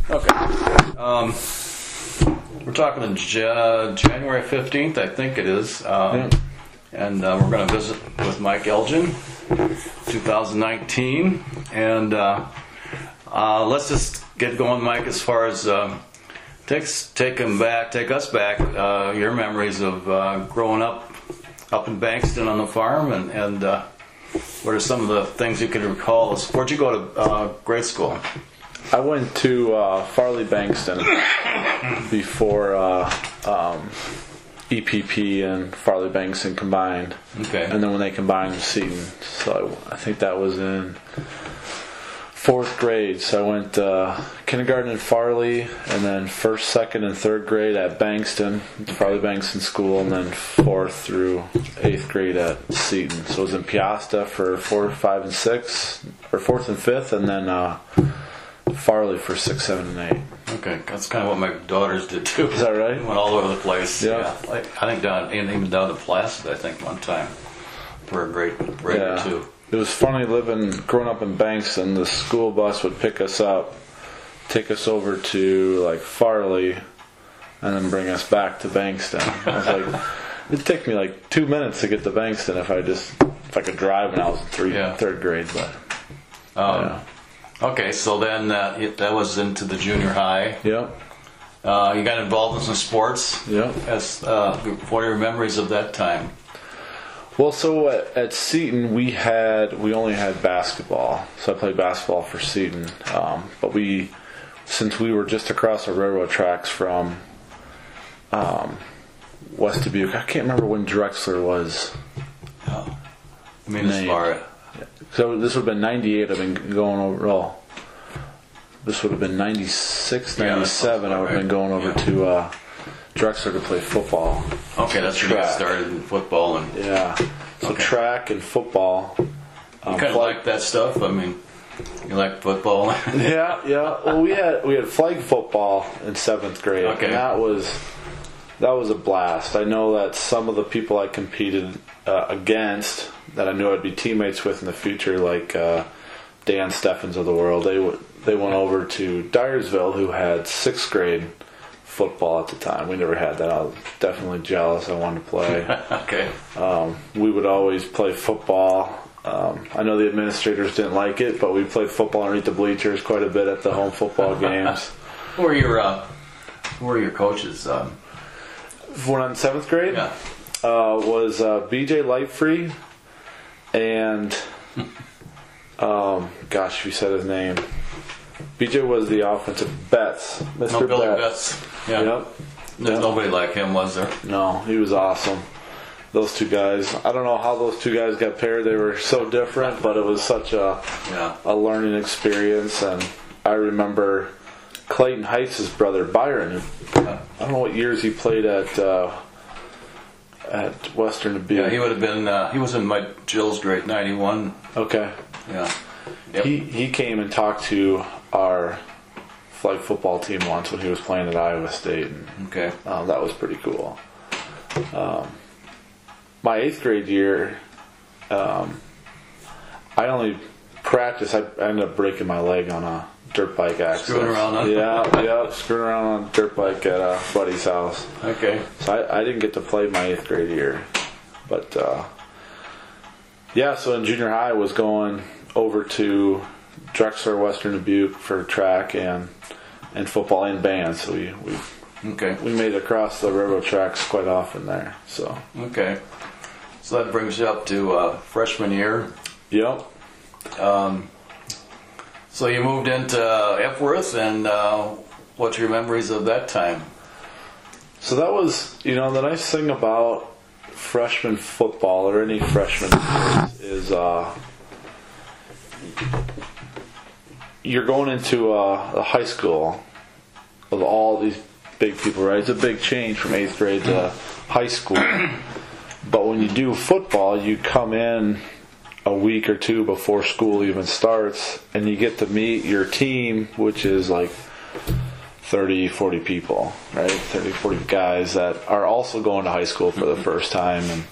Okay. We're talking January 15th, I think it is. And we're going to visit with Mike Elgin, 2019. And let's just get going, Mike, as far as take us back, your memories of growing up in Bankston on the farm, and what are some of the things you can recall? Where'd you go to grade school? I went to Farley Bankston before EPP and Farley Bankston combined. Okay. And then when they combined with Seton. So I think that was in 4th grade. So I went kindergarten in Farley, and then 1st, 2nd, and 3rd grade at Bankston, the Farley Bankston School, and then 4th through 8th grade at Seton. So I was in Piasta for 4, 5, and 6, or 4th and 5th, and then Farley for 6, 7, and 8. Okay, that's kind of what my daughters did too. Is that right? Went all over the place. Yeah. I think even down to Placid, I think, one time for a grade or two. It was funny growing up in Bankston. The school bus would pick us up, take us over to like Farley, and then bring us back to Bankston. I was like, it'd take me like 2 minutes to get to Bankston if I could drive when I was in 3rd grade. But okay, so then that was into the junior high. Yep. You got involved in some sports. Yep. What are your memories of that time? Well, so at Seton we only had basketball, so I played basketball for Seton. But since we were just across the railroad tracks from West Dubuque, I can't remember when Drexler was. Oh. I mean, as far. So this would have been 98. I've been going over. Well, this would have been 96, 97. I would have been going over to Drexler to play football. Okay, that's when you got started in football and So track and football. You kind of like that stuff. I mean, you like football. yeah. Well, we had flag football in 7th grade, and that was a blast. I know that some of the people I competed against, that I knew I'd be teammates with in the future, like Dan Steffens of the world, they went over to Dyersville, who had 6th grade football at the time. We never had that. I was definitely jealous. I wanted to play. Okay. We would always play football. I know the administrators didn't like it, but we played football underneath the bleachers quite a bit at the home football games. Who were your coaches? When I'm in 7th grade, was BJ Lightfree and if you said his name. BJ was the offensive Betts. Mr. Billy Betts. Yeah. Yep. There's nobody like him, was there? No, he was awesome. Those two guys. I don't know how those two guys got paired. They were so different, but it was such a learning experience. And I remember Clayton Heights' brother Byron. I don't know what years he played at Western Dubuque. Yeah, he would have been. He was in my Jill's grade, 91. Okay. Yeah. Yep. He came and talked to our flag football team once when he was playing at Iowa State. And, that was pretty cool. My 8th grade year, I only practiced. I ended up breaking my leg on a dirt bike accident. Screwing around on screwing around on a dirt bike at a buddy's house. Okay. So I didn't get to play my 8th grade year. But, so in junior high I was going over to Drexler, Western Dubuque for track and football and band. So we made it across the railroad tracks quite often there. So so that brings you up to freshman year. Yep. So you moved into Epworth, and what's your memories of that time? So that was, the nice thing about freshman football or any freshman is you're going into a high school of all these big people, right? It's a big change from 8th grade to high school. But when you do football, you come in a week or two before school even starts, and you get to meet your team, which is like 30, 40 people, right? 30, 40 guys that are also going to high school for the first time.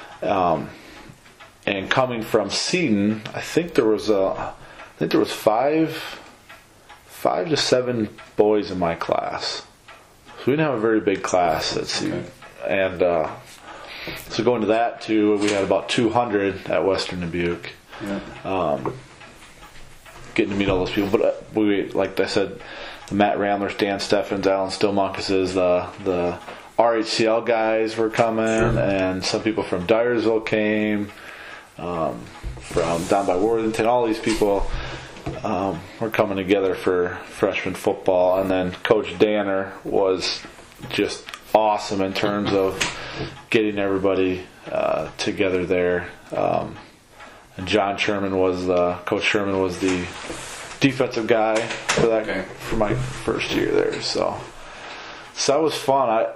And coming from Seton, I think there was five 5 to 7 boys in my class. So we didn't have a very big class. And so going to that too, we had about 200 at Western Dubuque. Yeah. Getting to meet all those people, but we, like I said, the Matt Ramlers, Dan Steffens, Alan Stillmunkuses, the RHCL guys were coming, and some people from Dyersville came, from down by Worthington. All these people were coming together for freshman football, and then Coach Danner was just awesome in terms of getting everybody together there. And Coach Sherman was the defensive guy for that for my first year there. So that was fun.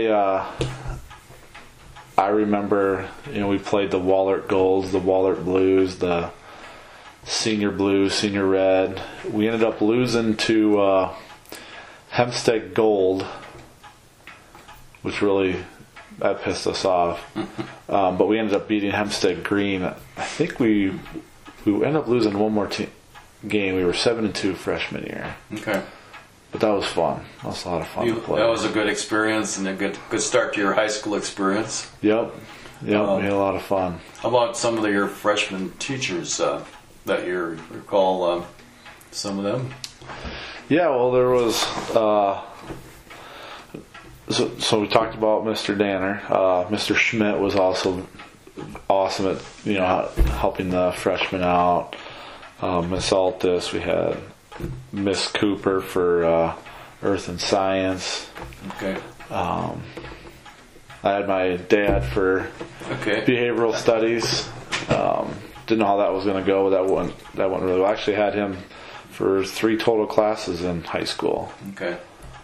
I remember, we played the Wahlert Golds, the Wahlert Blues, the Senior Blue, Senior Red. We ended up losing to Hempstead Gold, which really that pissed us off. But we ended up beating Hempstead Green. I think we ended up losing one more game. We were 7-2 freshman year. Okay. But that was fun. That was a lot of fun to play. That was a good experience and a good start to your high school experience. Yep. We had a lot of fun. How about some of your freshman teachers that you recall? Some of them. Yeah. Well, there was. So we talked about Mr. Danner. Mr. Schmidt was also awesome at helping the freshmen out. Miss Altus, we had Miss Cooper for Earth and Science. Okay. I had my dad for behavioral studies. Didn't know how that was going to go, but that went really well. I actually had him for 3 total classes in high school. Okay.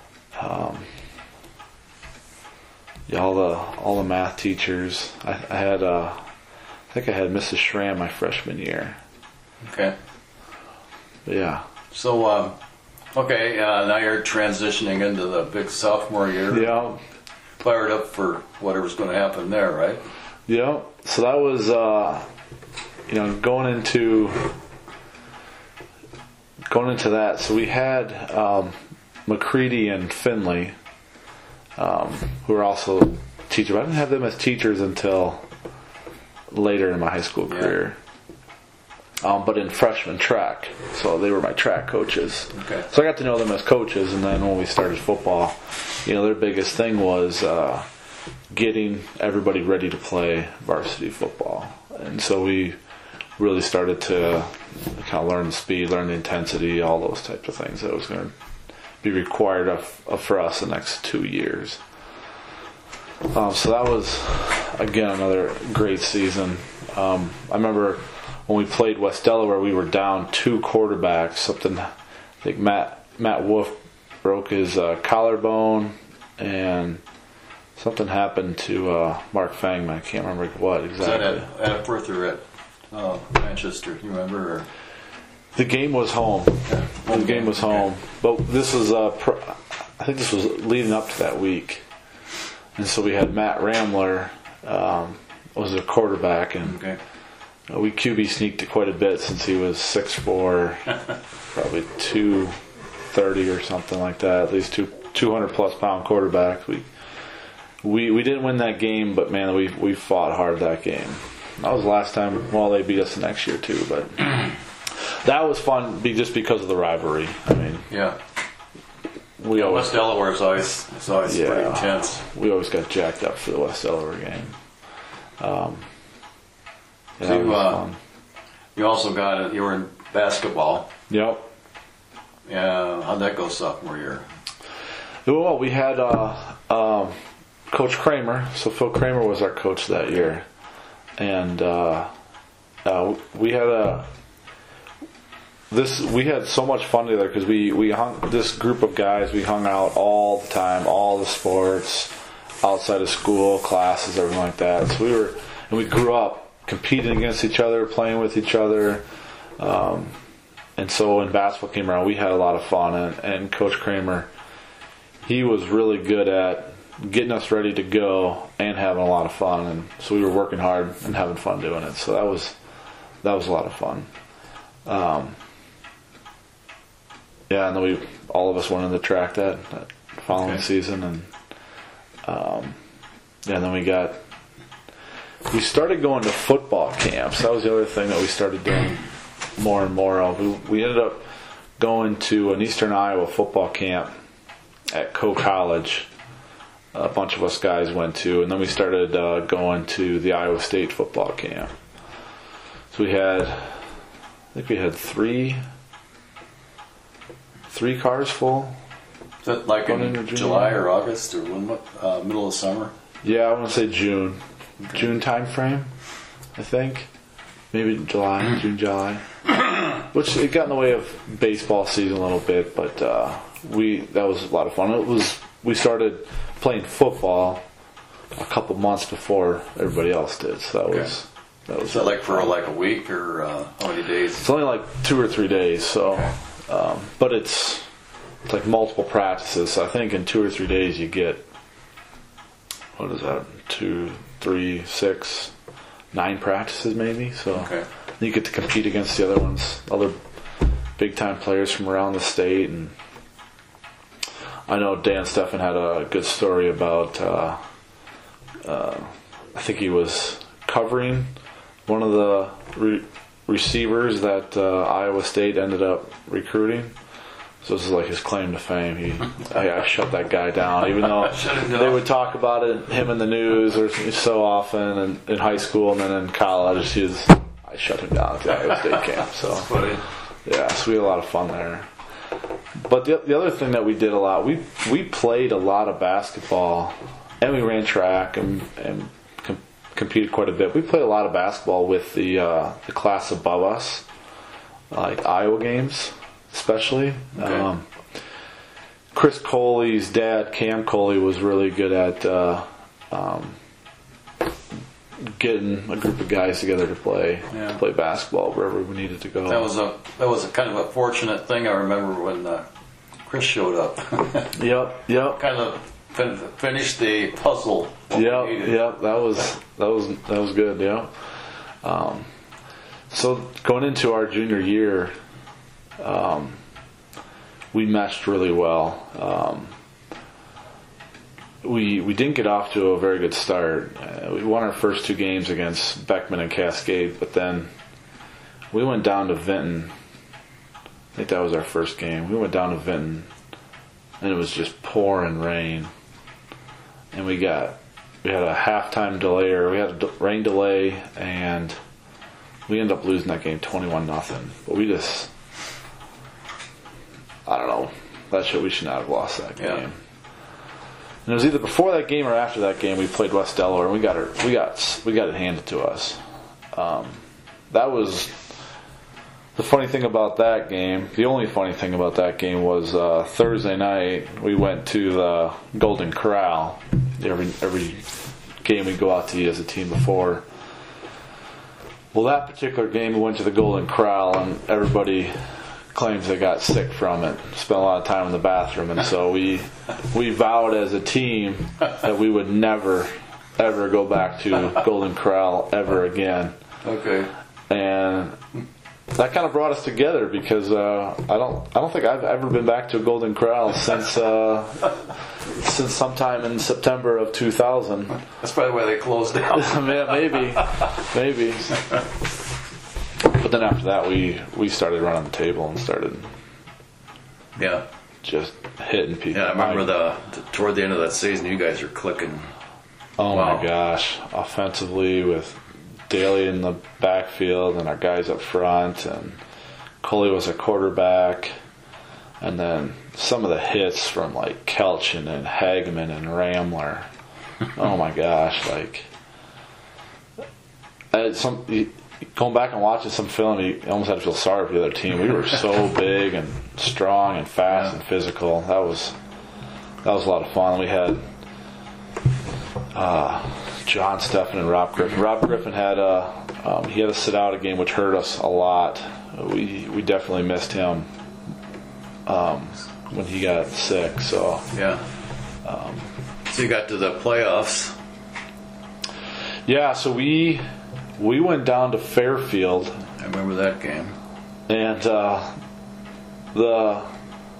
All the math teachers. I think I had Mrs. Schramm my freshman year. Okay. Yeah. So, now you're transitioning into the big sophomore year. Yeah. Fired up for whatever's going to happen there, right? Yeah. So that was, going into that. So we had McCready and Finley, who were also teachers. I didn't have them as teachers until later in my high school career. But in freshman track, so they were my track coaches. Okay. So I got to know them as coaches, and then when we started football, their biggest thing was getting everybody ready to play varsity football. And so we really started to kind of learn the speed, learn the intensity, all those types of things that was going to be required for us the next 2 years. So that was, again, another great season. I remember when we played West Delaware, we were down 2 quarterbacks. I think Matt Wolf broke his collarbone, and something happened to Mark Fangman. I can't remember what exactly. Was that at Perth or at Manchester? You remember? Or? The game was home. Yeah. The game was home. But this was, I think this was leading up to that week. And so we had Matt Ramler was a quarterback, and we QB sneaked it quite a bit since he was 6'4", probably 230 or something like that. At least 200 plus pound quarterback. We didn't win that game, but man, we fought hard that game. That was the last time. Well, they beat us the next year too, but that was fun just because of the rivalry. I mean, yeah. West Delaware is always pretty intense. We always got jacked up for the West Delaware game. You also you were in basketball. Yep. Yeah. How'd that go sophomore year? Well, we had Coach Kramer. So Phil Kramer was our coach that year, and we had so much fun together because we hung this group of guys. We hung out all the time, all the sports, outside of school, classes, everything like that. So we grew up competing against each other, playing with each other. And so when basketball came around, we had a lot of fun. And Coach Kramer, he was really good at getting us ready to go and having a lot of fun. And so we were working hard and having fun doing it. So that was a lot of fun. Yeah, and then all of us went in the track that following season, and and then we started going to football camps. That was the other thing that we started doing more and more of. We ended up going to an Eastern Iowa football camp at Coe College. A bunch of us guys went to, and then we started going to the Iowa State football camp. So I think we had three cars full. Is that like in July or August or middle of summer? Yeah, I want to say June. Okay. June time frame, I think. Maybe July, July. Which it got in the way of baseball season a little bit, but that was a lot of fun. We started playing football a couple months before everybody else did, so that was that like for like a week or how many days? It's only like 2 or 3 days, so but it's like multiple practices. So I think in 2 or 3 days you get, what is that? 2, 3, 6, 9 practices maybe. So you get to compete against the other big time players from around the state. And I know Dan Steffen had a good story about I think he was covering one of the receivers that Iowa State ended up recruiting. So this is like his claim to fame. I shut that guy down, even though they would talk about him in the news or so often in high school, and then in college, I shut him down at the Iowa State camp. So yeah, so we had a lot of fun there. But the other thing that we did a lot, we played a lot of basketball, and we ran track and competed quite a bit. We played a lot of basketball with the class above us, like Iowa games. Especially, Chris Coley's dad, Cam Coley, was really good at getting a group of guys together to play basketball wherever we needed to go. That was a kind of a fortunate thing. I remember when Chris showed up. Yep. Kind of finished the puzzle. Yep. That was good. Yeah. So going into our junior year. We meshed really well. We didn't get off to a very good start. We won our first 2 games against Beckman and Cascade, but then we went down to Vinton. I think that was our first game. We went down to Vinton, and it was just pouring rain. And we had a halftime delay, or we had a rain delay, and we ended up losing that game 21-0. But we just, I don't know. We should not have lost that game. And it was either before that game or after that game we played West Delaware, and we got it handed to us. That was the funny thing about that game. The only funny thing about that game was Thursday night we went to the Golden Corral. Every game we go out to eat as a team before. Well, that particular game we went to the Golden Corral, and everybody claims they got sick from it. Spent a lot of time in the bathroom, and so we vowed as a team that we would never ever go back to Golden Corral ever again. Okay. And that kind of brought us together because I don't think I've ever been back to a Golden Corral since sometime in September of 2000. That's probably why they closed down. Maybe. But then after that, we started running the table and started just hitting people. Yeah, I remember toward the end of that season, you guys were clicking. Oh my gosh. Offensively with Daly in the backfield and our guys up front, and Coley was a quarterback, and then some of the hits from like Kelchin and Hagman and Ramler. Oh my gosh, like going back and watching some film, you almost had to feel sorry for the other team. We were so big and strong and fast and physical. That was a lot of fun. We had John Steffen and Rob Griffin. Rob Griffin had he had to sit out a game, which hurt us a lot. We definitely missed him when he got sick. So so you got to the playoffs. Yeah, so we went down to Fairfield. I remember that game. And the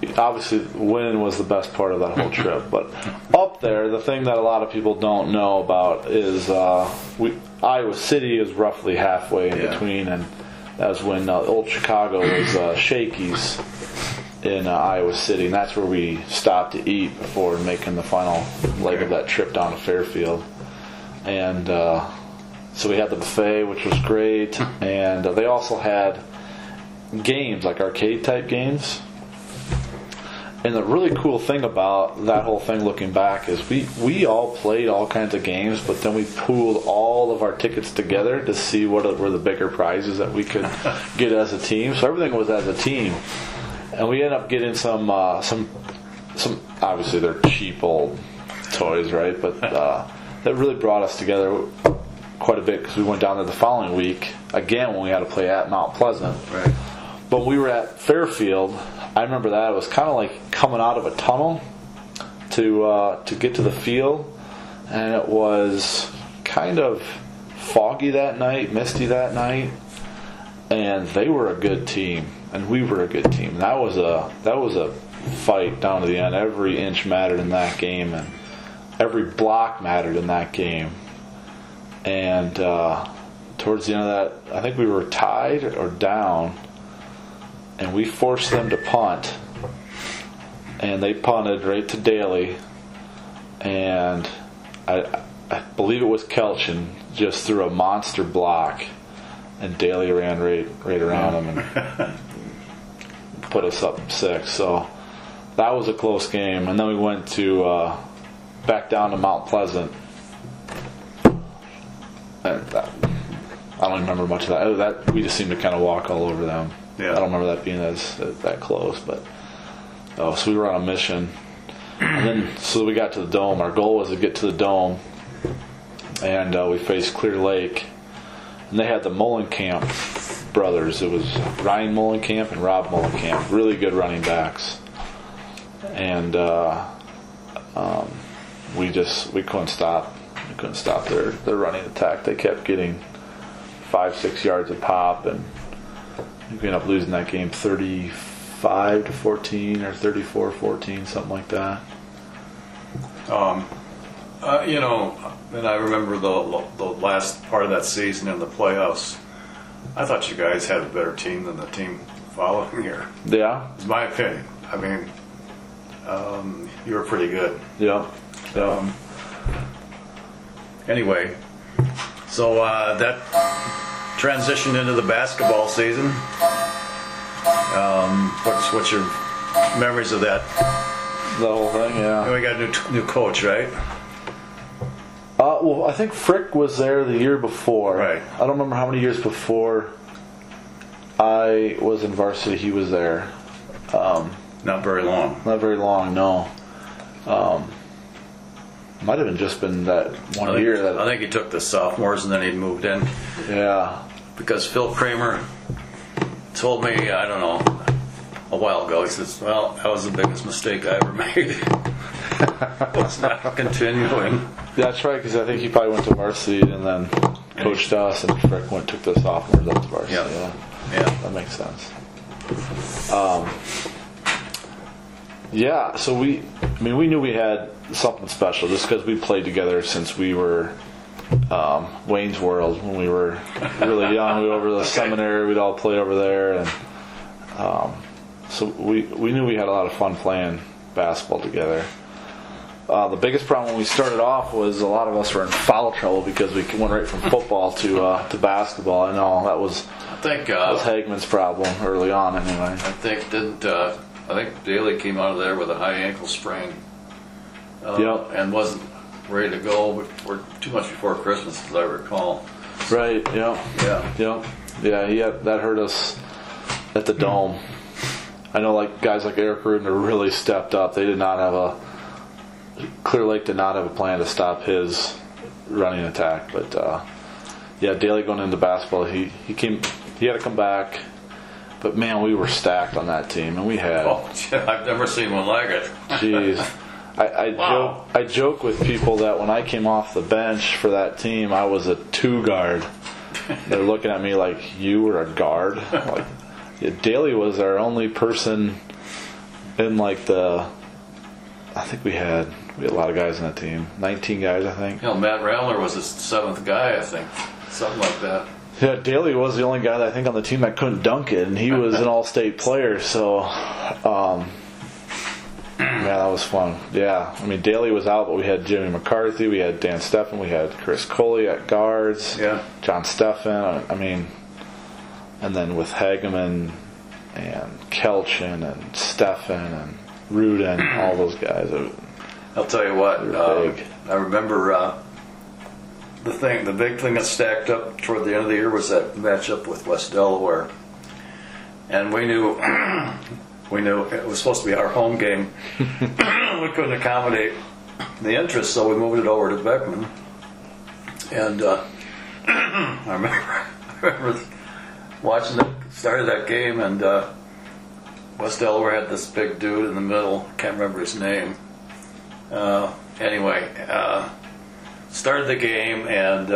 obviously winning was the best part of that whole trip. But up there, the thing that a lot of people don't know about is Iowa City is roughly halfway in between, and that was when old Chicago was Shakey's in Iowa City, and that's where we stopped to eat before making the final leg of that trip down to Fairfield. And so we had the buffet, which was great, and they also had games, like arcade-type games. And the really cool thing about that whole thing, looking back, is we all played all kinds of games, but then we pooled all of our tickets together to see what were the bigger prizes that we could get as a team. So everything was as a team. And we ended up getting some obviously they're cheap old toys, right? But that really brought us together quite a bit, because we went down there the following week again when we had to play at Mount Pleasant. Right. But when we were at Fairfield, I remember that it was kind of like coming out of a tunnel to get to the field, and it was kind of foggy that night, misty that night, and they were a good team, and we were a good team. And that was a fight down to the end. Every inch mattered in that game, and every block mattered in that game. And towards the end of that, I think we were tied or down, and we forced them to punt, and they punted right to Daly, and I believe it was Kelchin just threw a monster block, and Daly ran right around him and put us up 6. So that was a close game. And then we went to back down to Mount Pleasant, and I don't remember much of that. We just seemed to kind of walk all over them. Yeah. I don't remember that being that close, but so we were on a mission, and then so we got to the Dome. Our goal was to get to the Dome, and we faced Clear Lake, and they had the Mullenkamp brothers. It was Ryan Mullenkamp and Rob Mullenkamp, really good running backs, and we couldn't stop. We couldn't stop their running attack. They kept getting 5-6 yards a pop, and we ended up losing that game 35-14 or 34-14, something like that. And I remember the last part of that season in the playoffs. I thought you guys had a better team than the team following year. Yeah, It's my opinion. I mean, you were pretty good. yeah. Anyway, so that transitioned into the basketball season. What's your memories of that? The whole thing, yeah. And we got a new coach, right? Well, I think Frick was there the year before. Right. I don't remember how many years before I was in varsity he was there. Not very long. Not very long, no. Might have just been that one year that. I think he took the sophomores and then he moved in. Yeah. Because Phil Kramer told me, I don't know, a while ago, he says, well, that was the biggest mistake I ever made. It's not continuing. Yeah, that's right, because I think he probably went to varsity and then coached us, and Frick took the sophomores up to varsity. Yeah. That makes sense. Yeah, so we knew we had something special just because we played together since we were Wayne's World when we were really young. We were over the seminary, we'd all play over there, and so we knew we had a lot of fun playing basketball together. The biggest problem when we started off was a lot of us were in foul trouble because we went right from football to basketball. I know that was Hagman's problem early on anyway. I think Daly came out of there with a high ankle sprain. Yep. And wasn't ready to go too much before Christmas, as I recall. Right, yeah. That hurt us at the Dome. I know, like guys like Eric Rudner really stepped up. They did not have Clear Lake did not have a plan to stop his running attack. But Daly going into basketball, he had to come back. But man, we were stacked on that team, and we had. Oh, I've never seen one like it. Jeez. I joke with people that when I came off the bench for that team, I was a 2 guard. They're looking at me like, you were a guard? Like, Daly was our only person in like I think we had a lot of guys on that team. 19 guys, I think. You know, Matt Ramler was the 7th guy, I think. Something like that. Yeah, Daly was the only guy that I think on the team that couldn't dunk it, and he was an all-state player, so yeah, that was fun. Yeah, I mean, Daly was out, but we had Jimmy McCarthy, we had Dan Steffen, we had Chris Coley at guards, John Steffen, I mean, and then with Hageman and Kelchin and Steffen and Rudin, all those guys. I'll tell you what, I remember the big thing that stacked up toward the end of the year was that matchup with West Delaware. And we knew it was supposed to be our home game. We couldn't accommodate the interest, so we moved it over to Beckman. And I remember watching the start of that game, and West Delaware had this big dude in the middle. I can't remember his name. Anyway, started the game, and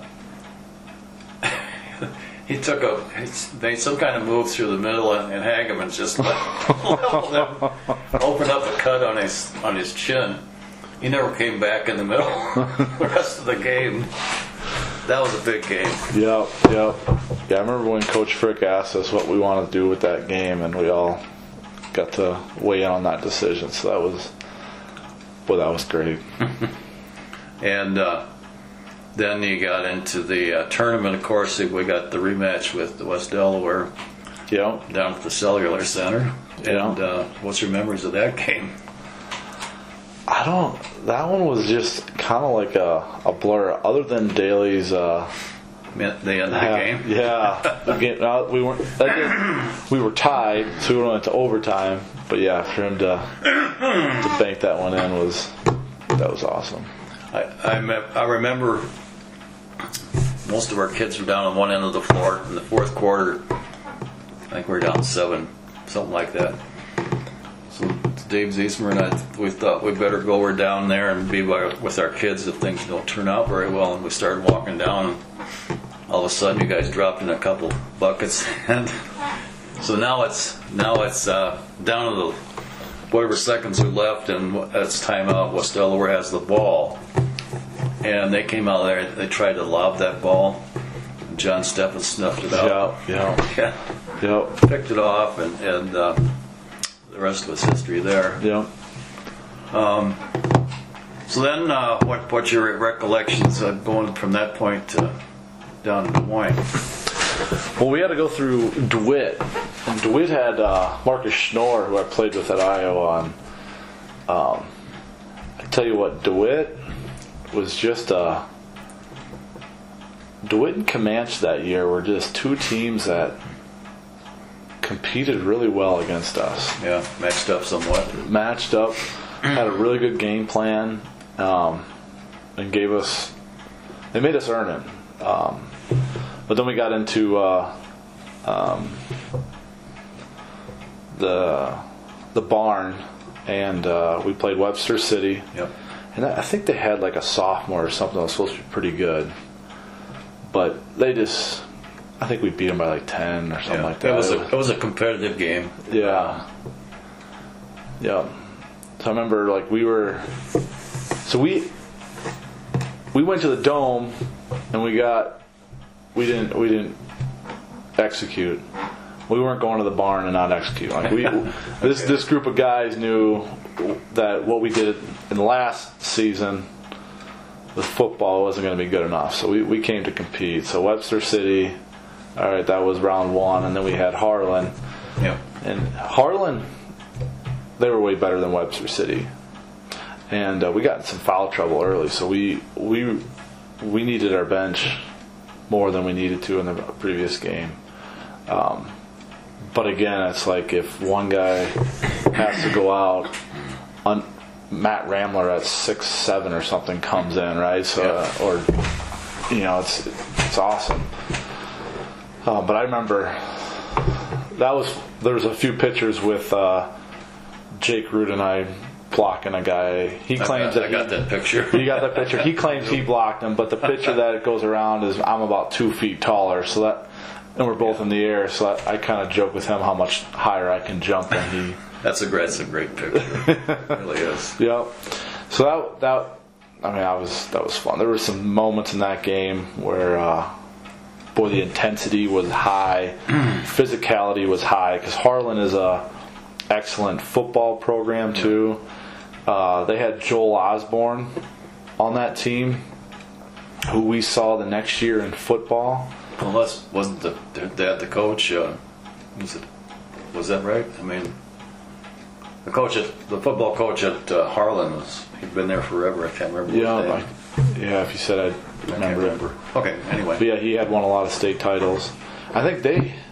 he made some kind of move through the middle, and Hageman just leveled him, opened up a cut on his chin. He never came back in the middle the rest of the game. That was a big game. Yep. Yeah, I remember when Coach Frick asked us what we wanted to do with that game, and we all got to weigh in on that decision. So that was great. And then you got into the tournament. Of course, we got the rematch with the West Delaware. Yep. Down at the Cellular Center. And what's your memories of that game? That one was just kind of like a blur. Other than Daly's. The end of the game. Yeah. We were tied, so we went to overtime. But yeah, for him to bank that one in that was awesome. I remember most of our kids were down on one end of the floor in the fourth quarter. I think we were down 7, something like that. So Dave Ziesmer and I, we thought we'd better go over down there and be with our kids if things don't turn out very well. And we started walking down, and all of a sudden you guys dropped in a couple buckets. And so now it's down to the whatever seconds are left, and it's timeout. West Delaware has the ball. And they came out there, they tried to lob that ball. John Steffen snuffed it out. Yeah. Picked it off, and the rest was history there. Yeah. So then, what's your recollections of going from that point down to Des Moines? Well, we had to go through DeWitt. And DeWitt had Marcus Schnorr, who I played with at Iowa. And I tell you what, DeWitt was just DeWitt and Comanche that year were just two teams that competed really well against us. Yeah, matched up somewhat. Matched up, had a really good game plan, and they made us earn it. But then we got into the barn, and we played Webster City. Yep. And I think they had like a sophomore or something that was supposed to be pretty good. But I think we beat them by like 10 or something like that. It was a competitive game. Yeah. Yeah. So I remember like we went to the Dome, and we didn't execute. We weren't going to the barn and not execute. Like this group of guys knew that what we did in the last season with football wasn't going to be good enough. So we came to compete. So Webster City, all right, that was round 1, and then we had Harlan. Yeah. And Harlan, they were way better than Webster City. And we got in some foul trouble early, so we needed our bench more than we needed to in the previous game. But again, it's like if one guy has to go out, Matt Ramler at 6'7" or something comes in, right? So, it's awesome. But I remember there was a few pictures with Jake Root and I blocking a guy. He claims I got that picture. You got that picture. He claims he blocked him, but the picture that goes around is I'm about 2 feet taller, and we're both in the air. So I kind of joke with him how much higher I can jump than he. That's a great picture. It really is. Yep. So that was fun. There were some moments in that game where, boy, the intensity was high, physicality was high, because Harlan is a excellent football program too. They had Joel Osborne on that team, who we saw the next year in football. Well, wasn't the coach? Was that right? I mean, the football coach at Harlan he'd been there forever. I can't remember. Yeah, if you said I'd remember. Okay, anyway. But yeah, he had won a lot of state titles. I think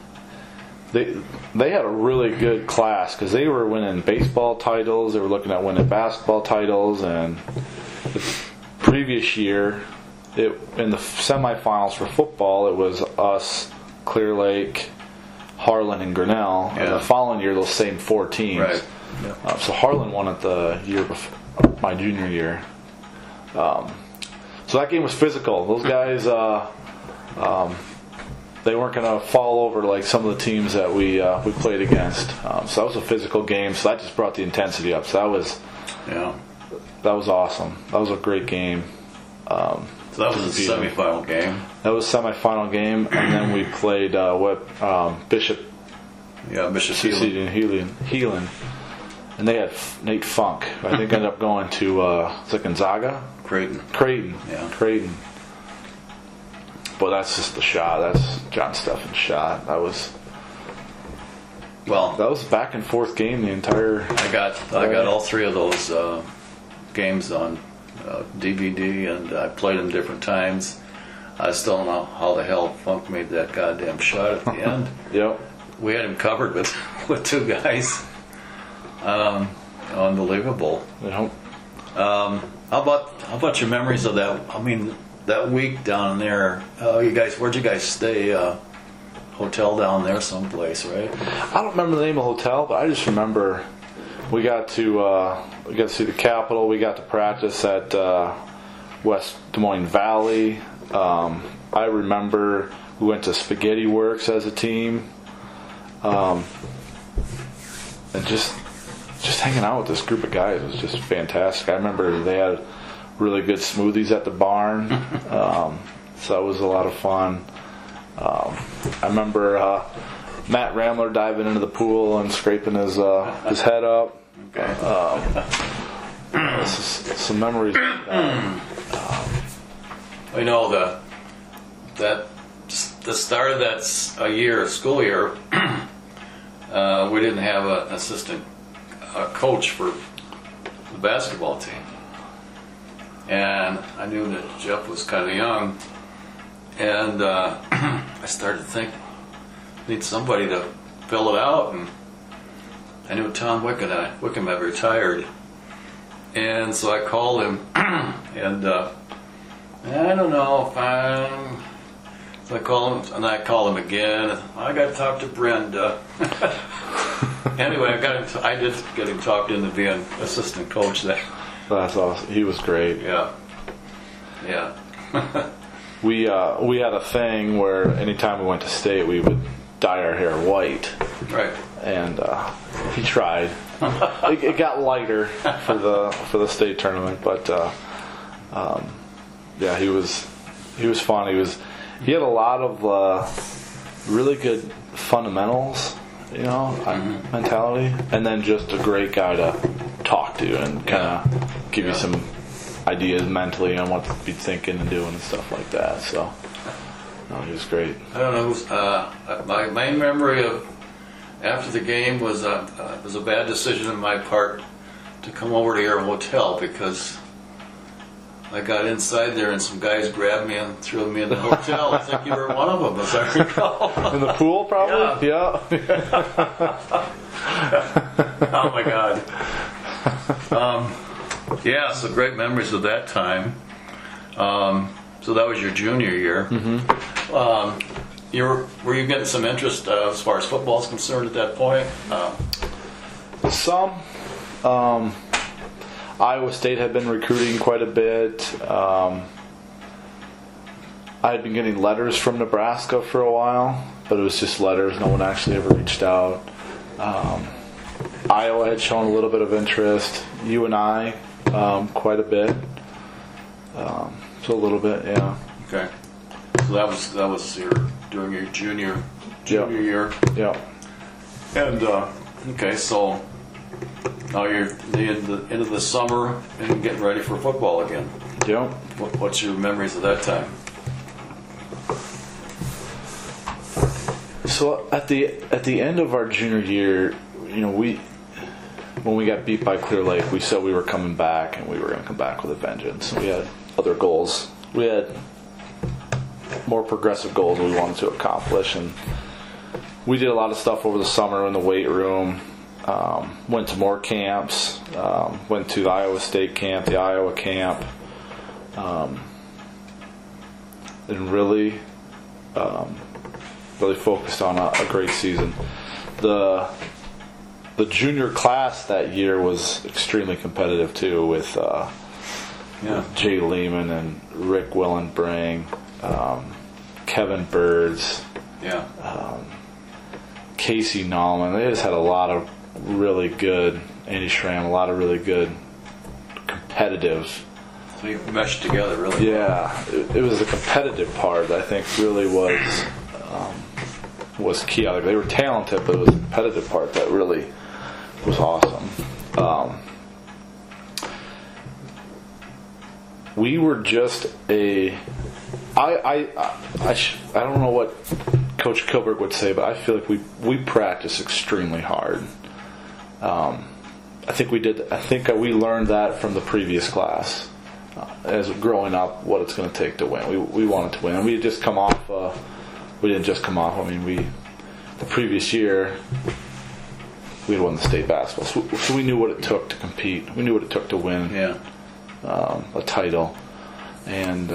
they had a really good class because they were winning baseball titles. They were looking at winning basketball titles, and the previous year, in the semifinals for football, it was us, Clear Lake, Harlan, and Grinnell. Yeah. And the following year, those same 4 teams. Right. Yeah. So Harlan won it the year before my junior year. So that game was physical. Those guys, they weren't going to fall over like some of the teams that we played against. So that was a physical game. So that just brought the intensity up. So that was awesome. That was a great game. So that was the semifinal game. That was a semifinal game, and then we played Bishop. Yeah, Bishop Heelan. And they had Nate Funk. I think ended up going to Gonzaga? Creighton. Yeah. Creighton. But that's just the shot. That's John Steffen's shot. That was a back and forth game the entire. I got all 3 of those games on DVD, and I played them different times. I still don't know how the hell Funk made that goddamn shot at the end. Yep. We had him covered with 2 guys. Unbelievable. Yep. How about your memories of that? I mean, that week down there. Where'd you guys stay? Hotel down there, someplace, right? I don't remember the name of the hotel, but I just remember we got to see the Capitol. We got to practice at West Des Moines Valley. I remember we went to Spaghetti Works as a team, and just hanging out with this group of guys was just fantastic. I remember they had really good smoothies at the barn, so that was a lot of fun. I remember Matt Ramler diving into the pool and scraping his head up. Okay. Some memories. I know the start of that school year, we didn't have an assistant coach for the basketball team, and I knew that Jeff was kind of young, and I started to think, need somebody to fill it out, and I knew Tom Wickham had retired, and so I called him, and I don't know if I'm. So I called him, and I called him again. I got to talk to Brenda. Anyway, I did get him talked into being assistant coach there. That's awesome. He was great. Yeah. We had a thing where anytime we went to state, we would dye our hair white. Right. And he tried. It got lighter for the state tournament, but yeah, he was fun. He had a lot of really good fundamentals, mentality, and then just a great guy to talk to and kind of give you some ideas mentally on what to be thinking and doing and stuff like that. So, no, he was great. I don't know. My main memory of after the game was it was a bad decision on my part to come over to your hotel because I got inside there and some guys grabbed me and threw me in the hotel. I think you were one of them, as I recall. In the pool, probably? Yeah. Oh, my God. Yeah, so great memories of that time. So that was your junior year. Mm-hmm. Were you getting some interest as far as football is concerned at that point? Some. Iowa State had been recruiting quite a bit. I had been getting letters from Nebraska for a while, but it was just letters. No one actually ever reached out. Iowa had shown a little bit of interest. UNI, quite a bit. So a little bit, yeah. Okay. So that was during your junior year. Yeah. And okay, so now you're the end of the summer and getting ready for football again. Yeah. What's your memories of that time? So at the end of our junior year, when we got beat by Clear Lake, we said we were coming back and we were going to come back with a vengeance. We had other goals. We had more progressive goals we wanted to accomplish, and we did a lot of stuff over the summer in the weight room. Went to more camps. Went to the Iowa State camp, the Iowa camp, and really focused on a great season. The junior class that year was extremely competitive too, with Jay Lehman and Rick Willenbring, Kevin Birds, Casey Nallman. They just had a lot of really good, Andy Schramm, a lot of really good competitive. So you meshed together, really. Yeah, it was the competitive part that I think really was key. They were talented, but it was the competitive part that really was awesome. We were just I don't know what Coach Kilberg would say, but I feel like we practiced extremely hard. I think we learned that from the previous class. As growing up, what it's going to take to win. We wanted to win. We had just come off. We didn't just come off. I mean, the previous year we had won the state basketball, so we knew what it took to compete. We knew what it took to win a title, and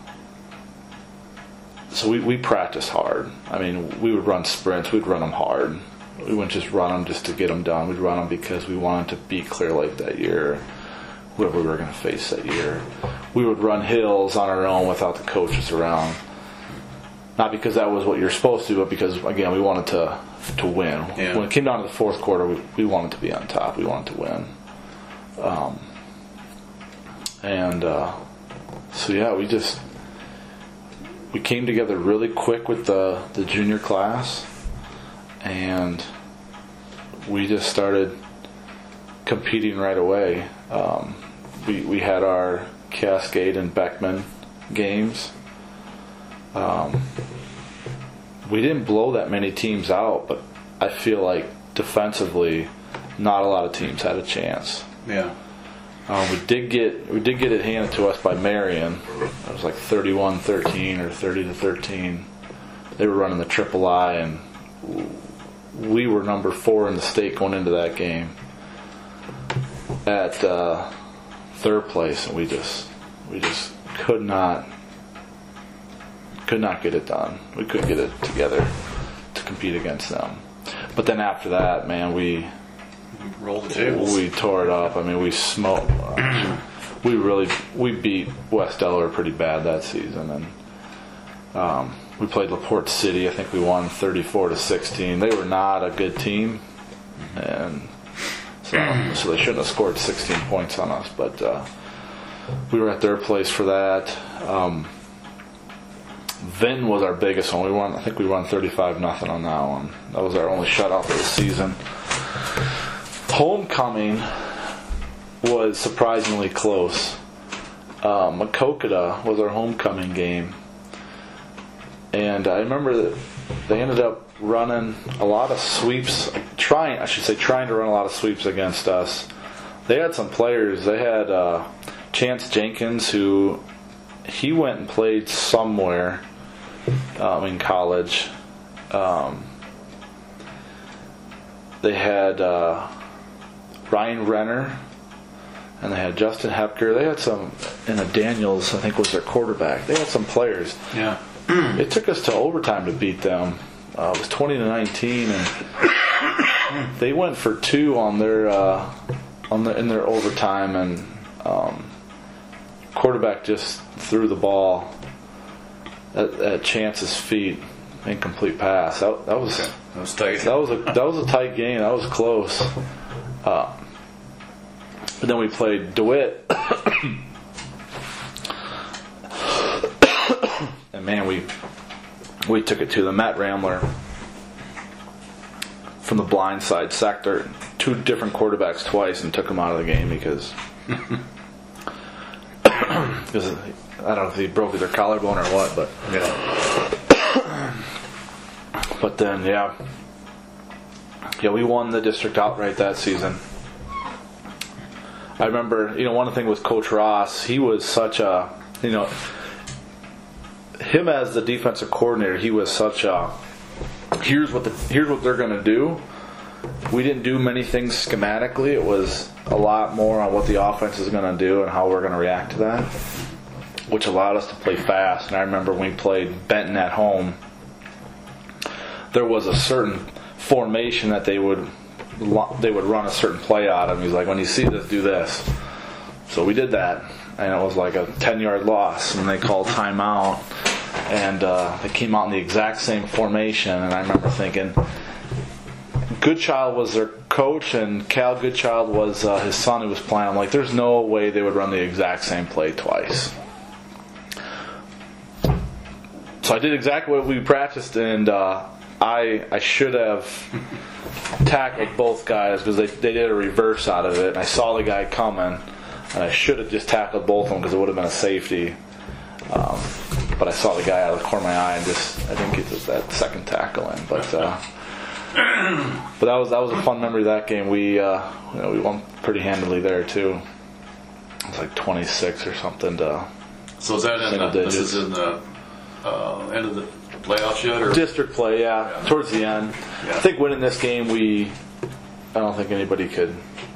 so we practiced hard. I mean, we would run sprints. We'd run them hard. We wouldn't just run them just to get them done. We'd run them because we wanted to beat Clear Lake that year, whoever we were going to face that year. We would run hills on our own without the coaches around. Not because that was what you're supposed to, but because, again, we wanted to win. Yeah. When it came down to the fourth quarter, we wanted to be on top. We wanted to win. So yeah, we came together really quick with the junior class, and we just started competing right away. We had our Cascade and Beckman games. We didn't blow that many teams out, but I feel like defensively, not a lot of teams had a chance. Yeah. We did get it handed to us by Marion. It was like 31-13 or 30-13. They were running the Triple I, and we were number 4 in the state going into that game at third place, and we just could not get it done. We couldn't get it together to compete against them. But then after that, man, we rolled the tables. We tore it up. I mean, we smoked. We beat West Delaware pretty bad that season, and we played LaPorte City. I think we won 34-16. They were not a good team, and so they shouldn't have scored 16 points on us. But we were at their place for that. Vin was our biggest one. I think we won 35-0 on that one. That was our only shutout of the season. Homecoming was surprisingly close. Maquoketa was our homecoming game, and I remember that they ended up running a lot of sweeps. Trying to run a lot of sweeps against us. They had some players. They had Chance Jenkins, who he went and played somewhere in college. They had Ryan Renner, and they had Justin Hepker. They had some, and Daniels, I think, was their quarterback. They had some players. Yeah. It took us to overtime to beat them. It was 20-19, and they went for 2 on their in their overtime, and quarterback just threw the ball at Chance's feet, incomplete pass. That was tight. That was a tight game. That was close. But then we played DeWitt. And man, we took it to the Matt Ramler from the blind side, sacked our 2 different quarterbacks twice and took them out of the game because I don't know if he broke their collarbone or what, but but then yeah, we won the district outright that season. I remember, one of the things with Coach Ross, he was such a, him as the defensive coordinator, he was such a, here's what they're going to do. We didn't do many things schematically. It was a lot more on what the offense is going to do and how we're going to react to that, which allowed us to play fast. And I remember when we played Benton at home, there was a certain formation that they would run a certain play out of. He's like, when you see this, do this. So we did that, and it was like a 10-yard loss, and they called timeout, and they came out in the exact same formation. And I remember thinking, Goodchild was their coach, and Cal Goodchild was his son who was playing. I'm like, there's no way they would run the exact same play twice. So I did exactly what we practiced, and I should have tackled both guys because they did a reverse out of it, and I saw the guy coming, and I should have just tackled both of them because it would have been a safety. But I saw the guy out of the corner of my eye and I didn't get that second tackle in. But that was a fun memory of that game. We won pretty handily there too. It was like 26 or something. So is that this is in the end of the playoffs yet? Or? District play, yeah. Towards the end. Yeah. I think winning this game, I don't think anybody could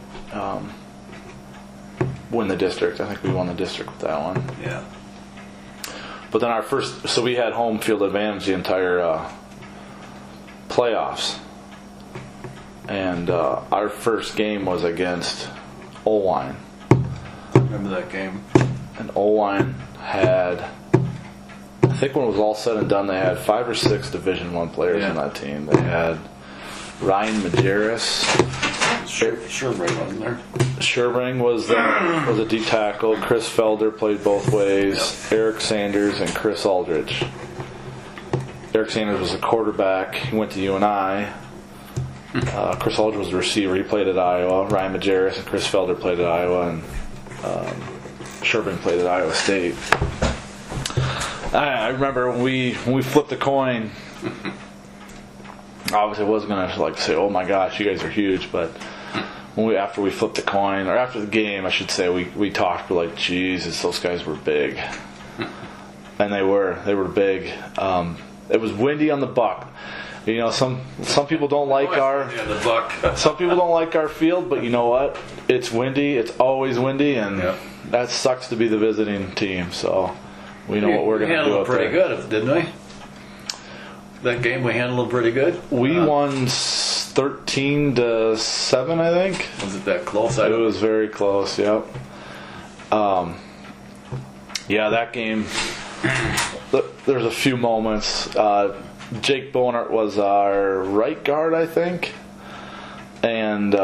win the district. I think we won the district with that one. Yeah. But then so we had home field advantage the entire playoffs. And our first game was against Olwine. I remember that game. And Olwine had, I think when it was all said and done, they had 5 or 6 Division I players on that team. They had Ryan Majerus. Sherbring wasn't there? Sherbring was a D tackle. Chris Felder played both ways. Yep. Eric Sanders and Chris Aldridge. Eric Sanders was a quarterback. He went to UNI. Chris Aldridge was a receiver. He played at Iowa. Ryan Majerus and Chris Felder played at Iowa, and Sherbring played at Iowa State. I remember when we flipped the coin. Obviously, I wasn't going to say, "Oh my gosh, you guys are huge," but after we flipped the coin, or after the game, I should say, we talked. We're like, "Jesus, those guys were big," and they were big. It was windy on the Buck. Some people don't like some people don't like our field, but you know what? It's windy. It's always windy, and that sucks to be the visiting team. So we know what we're going to do up there. We handled it pretty good, didn't we? That game we handled it pretty good. We won 13-7, I think. Was it that close? It was very close. Yep. That game. There's a few moments. Jake Bonert was our right guard, I think, and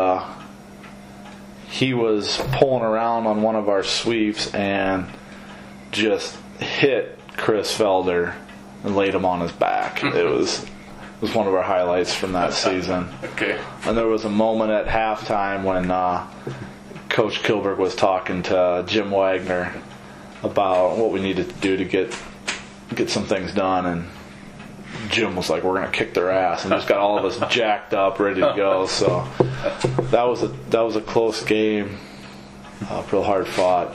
he was pulling around on one of our sweeps and just hit Chris Felder and laid him on his back. It was one of our highlights from that season. Okay. And there was a moment at halftime when Coach Kilberg was talking to Jim Wagner about what we needed to do to get some things done, and Jim was like, "We're going to kick their ass," and just got all of us jacked up, ready to go. So that was a close game, real hard fought.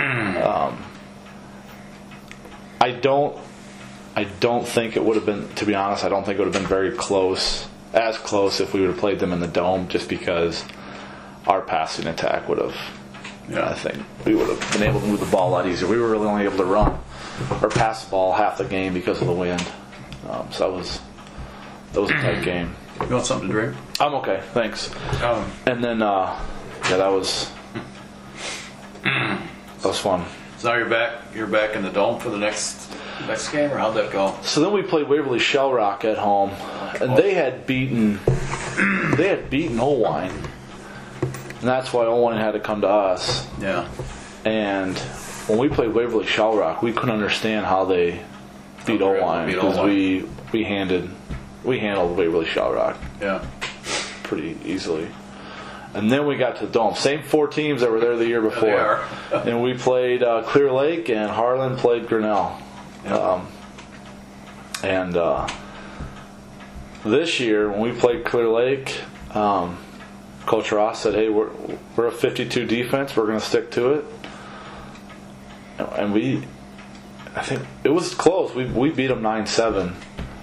I don't think it would have been, to be honest, I don't think it would have been very close, as close if we would have played them in the Dome, just because our passing attack would have. I think we would have been able to move the ball a lot easier. We were really only able to run or pass the ball half the game because of the wind. So that was a tight game. You want something to drink? I'm okay, thanks. And then that was fun. So now you're back in the Dome for the next game, or how'd that go? So then we played Waverly Shell Rock at home, and they had beaten Olwine. And that's why Owen had to come to us. Yeah. And when we played Waverly Shell Rock, we couldn't understand how they beat O-line because we handled Waverly Shell Rock Yeah. pretty easily. And then we got to the Dome. Same 4 teams that were there the year before. And we played Clear Lake, and Harlan played Grinnell. This year, when we played Clear Lake, Coach Ross said, "Hey, we're a 52 defense. We're going to stick to it." And I think it was close. We beat them 9-7.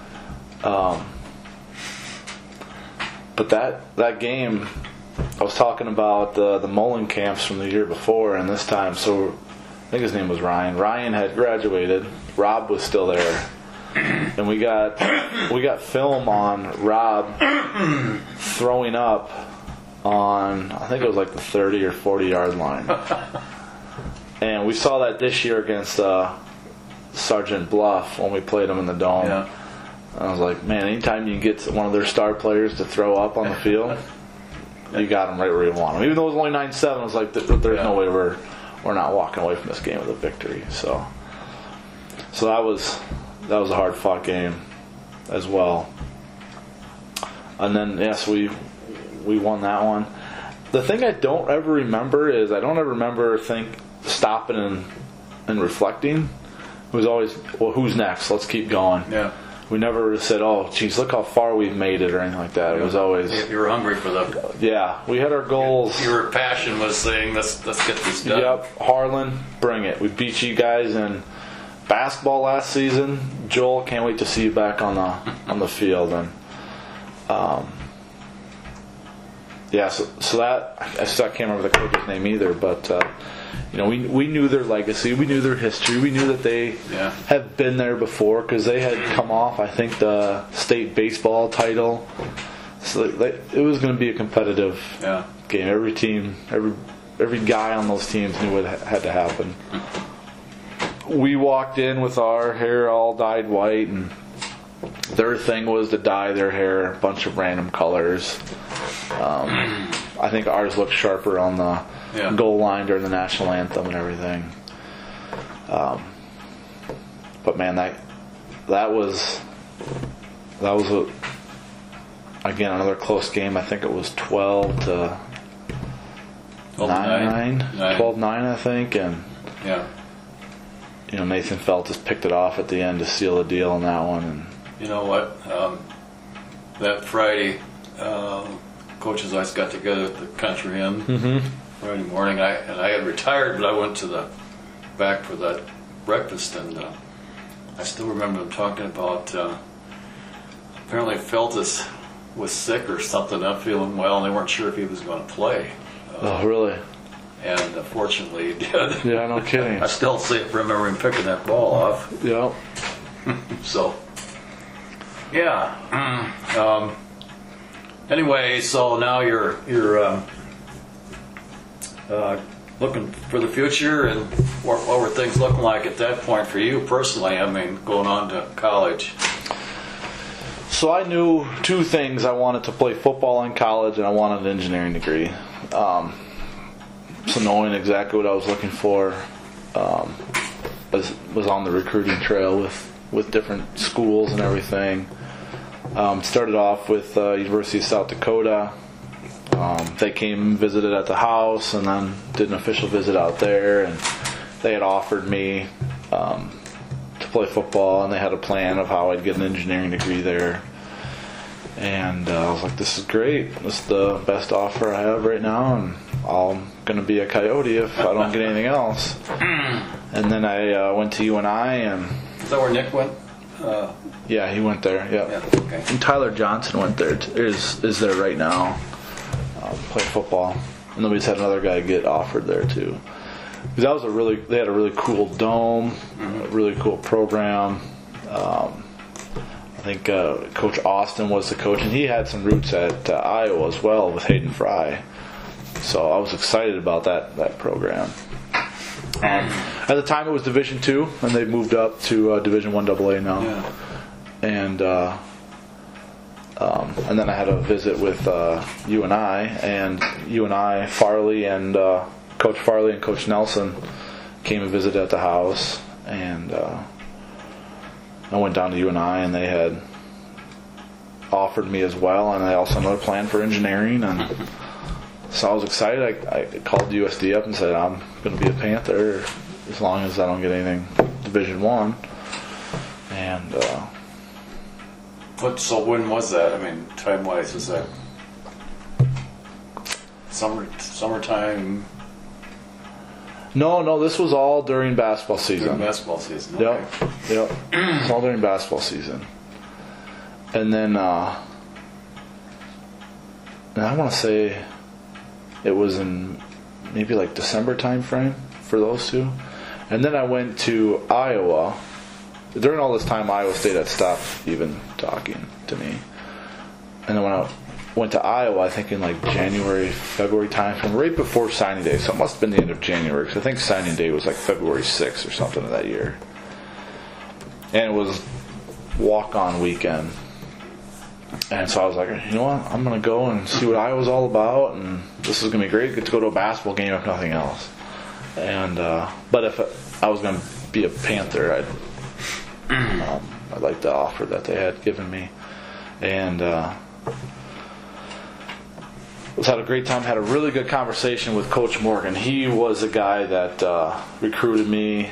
But that game, I was talking about the Mullen camps from the year before, and this time, so I think his name was Ryan. Ryan had graduated. Rob was still there, and we got film on Rob throwing up on, I think it was like the 30 or 40 yard line, and we saw that this year against Sergeant Bluff when we played them in the Dome. Yeah. And I was like, man, anytime you can get one of their star players to throw up on the field, you got them right where you want them. Even though it was only 9-7, I was like, there's no way we're not walking away from this game with a victory. So that was a hard fought game as well. And then yes, we won that one. The thing I don't ever remember is stopping and reflecting. It was always, well, who's next? Let's keep going. Yeah. We never said, oh, geez, look how far we've made it or anything like that. It was always... You were hungry for the... Yeah, we had our goals. Your passion was saying, let's get this done. Yep, Harlan, bring it. We beat you guys in basketball last season. Joel, can't wait to see you back on the field. And so that... I can't remember the coach's name either, but... we knew their legacy. We knew their history. We knew that they had been there before because they had come off, I think, the state baseball title. So it was going to be a competitive game. Every team, every guy on those teams knew what had to happen. We walked in with our hair all dyed white, and their thing was to dye their hair a bunch of random colors. I think ours looked sharper on the goal line during the national anthem and everything. But man, that was again another close game. I think it was 12-9, 12-9, I think, and Nathan Feltus picked it off at the end to seal the deal on that one. And you know what? That Friday, coaches always got together at the Country Inn. Mm-hmm. Friday morning, I had retired, but I went to the back for that breakfast, and I still remember them talking about apparently Feltus was sick or something, not feeling well, and they weren't sure if he was going to play. Oh, really? And fortunately, he did. Yeah, no kidding. I still remember him picking that ball off. Yeah. So, yeah. Anyway, so now you're looking for the future, and what were things looking like at that point for you personally? I mean, going on to college. So I knew 2 things. I wanted to play football in college, and I wanted an engineering degree. So knowing exactly what I was looking for was on the recruiting trail with different schools and everything. Started off with University of South Dakota. They came and visited at the house, and then did an official visit out there, and they had offered me to play football, and they had a plan of how I'd get an engineering degree there. And I was like, this is great. This is the best offer I have right now, and I'm going to be a Coyote if I don't get anything else. And then I went to UNI, and... Is that where Nick went? Yeah, he went there, yeah. Okay. And Tyler Johnson went there, is there right now. Play football, and then we just had another guy get offered there too. Because they had a really cool dome, a really cool program. I think Coach Austin was the coach, and he had some roots at Iowa as well with Hayden Fry. So I was excited about that program. At the time, it was Division II, and they moved up to Division I AA now. Yeah. And And then I had a visit with UNI, Farley and Coach Farley and Coach Nelson came and visited at the house, and I went down to UNI, and they had offered me as well, and they also had another plan for engineering, and so I was excited. I called USD up and said, I'm going to be a Panther as long as I don't get anything Division I. And So when was that? I mean, time-wise, was that summertime? No, this was all during basketball season. During basketball season. Okay. Yep. It's all during basketball season. And then, and I want to say it was in maybe like December time frame for those two. And then I went to Iowa. During all this time, Iowa State had stopped even talking to me. And then when I went to Iowa, I think in like January, February time frame, right before signing day. So it must have been the end of January, because I think signing day was like February 6th or something of that year. And it was walk-on weekend. And so I was like, you know what, I'm going to go and see what Iowa's all about, and this is going to be great. Get to go to a basketball game if nothing else. And but if I was going to be a Panther, I'd like the offer that they had given me. And had a great time. Had a really good conversation with Coach Morgan. He was a guy that recruited me.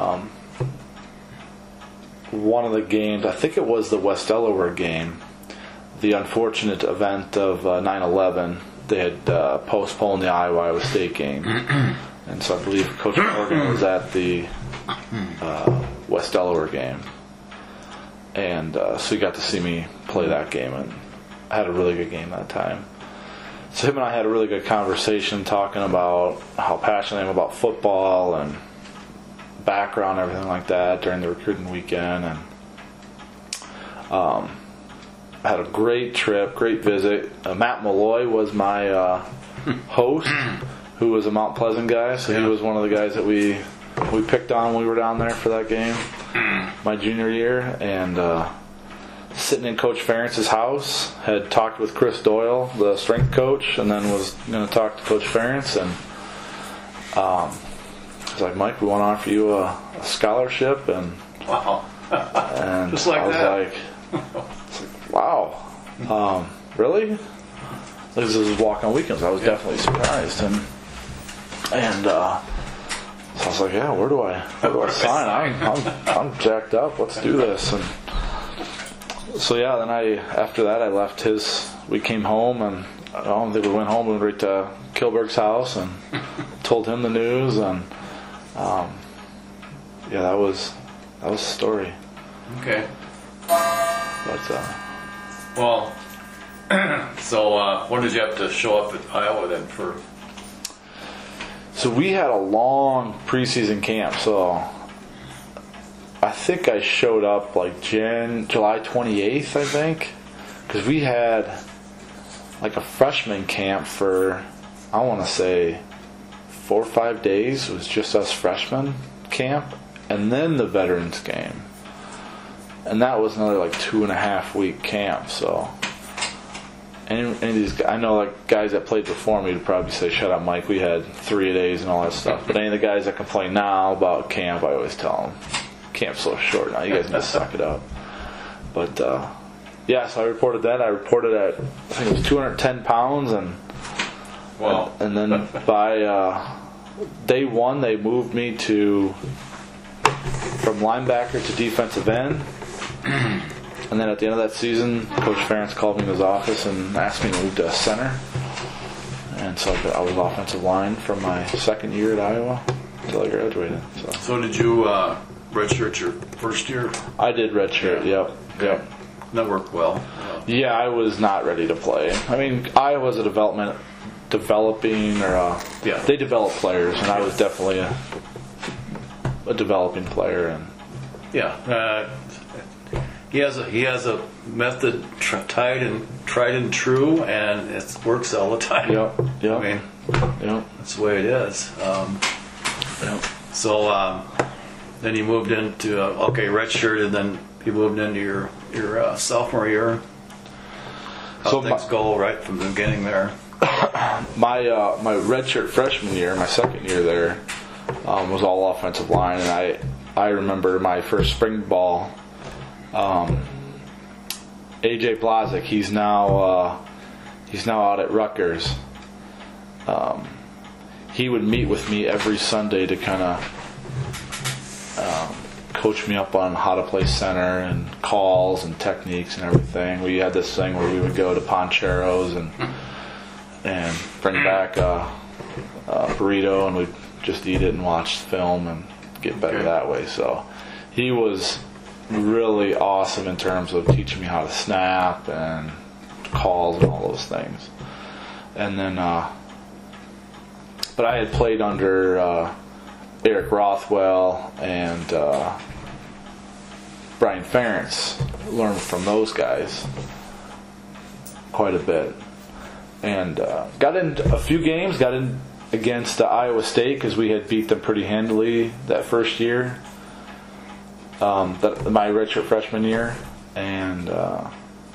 One of the games, I think it was the West Delaware game, the unfortunate event of 9/11, they had postponed the Iowa State game. And so I believe Coach Morgan was at the West Delaware game. And so he got to see me play that game, and I had a really good game that time. So him and I had a really good conversation talking about how passionate I am about football and background and everything like that during the recruiting weekend. And I had a great trip, great visit. Matt Malloy was my host, who was a Mount Pleasant guy. So he was one of the guys that we picked on when we were down there for that game my junior year. And sitting in Coach Ferentz's house, had talked with Chris Doyle, the strength coach, and then was going to talk to Coach Ferentz. And I was like, Mike, we want to offer you a scholarship. And Wow. and Just like I was like, wow, really? This is walk-on weekends. I was definitely surprised, and so I was like, yeah, where do I sign? I'm jacked up. Let's do this. And so yeah, then after that I left we came home, and I don't think we went home. We went right to Kilberg's house and told him the news, and yeah, that was the story. Okay. But Well, so when did you have to show up at Iowa then for? so we had a long preseason camp. So I think I showed up like July 28th, I think, because we had like a freshman camp for, I want to say 4 or 5 days. It was just us freshmen camp, and then the veterans game, and that was another like 2.5 week camp. So any of these guys, I know like guys that played before me would probably say, shut up, Mike, we had 3 days and all that stuff. But any of the guys that complain now about camp, I always tell them, camp's so short now, you guys need to suck it up. But yeah, so I reported that. I reported at, I think it was 210 pounds, and Wow. and then by day one they moved me from linebacker to defensive end. And then at the end of that season, Coach Ferentz called me in his office and asked me to move to center. And so I was offensive line from my second year at Iowa until I graduated. So did you redshirt your first year? I did redshirt, yep. That worked well. Yeah, I was not ready to play. I mean, Iowa's a developing, they develop players, and I was definitely a developing player. And Yeah. He has a method tried and true, and it works all the time. Yep. I mean, that's the way it is. So then you moved into redshirt, and then you moved into your sophomore year. How things go right from the beginning there? My redshirt freshman year, my second year there, was all offensive line, and I remember my first spring ball. AJ Blazik, he's now out at Rutgers. He would meet with me every Sunday to kind of coach me up on how to play center and calls and techniques and everything. We had this thing where we would go to Poncheros and bring back a burrito, and we'd just eat it and watch film and get better that way. So he was really awesome in terms of teaching me how to snap and calls and all those things. And then, but I had played under Eric Rothwell and Brian Ferentz, learned from those guys quite a bit. And got in a few games, got in against Iowa State because we had beat them pretty handily that first year, my redshirt freshman year, and a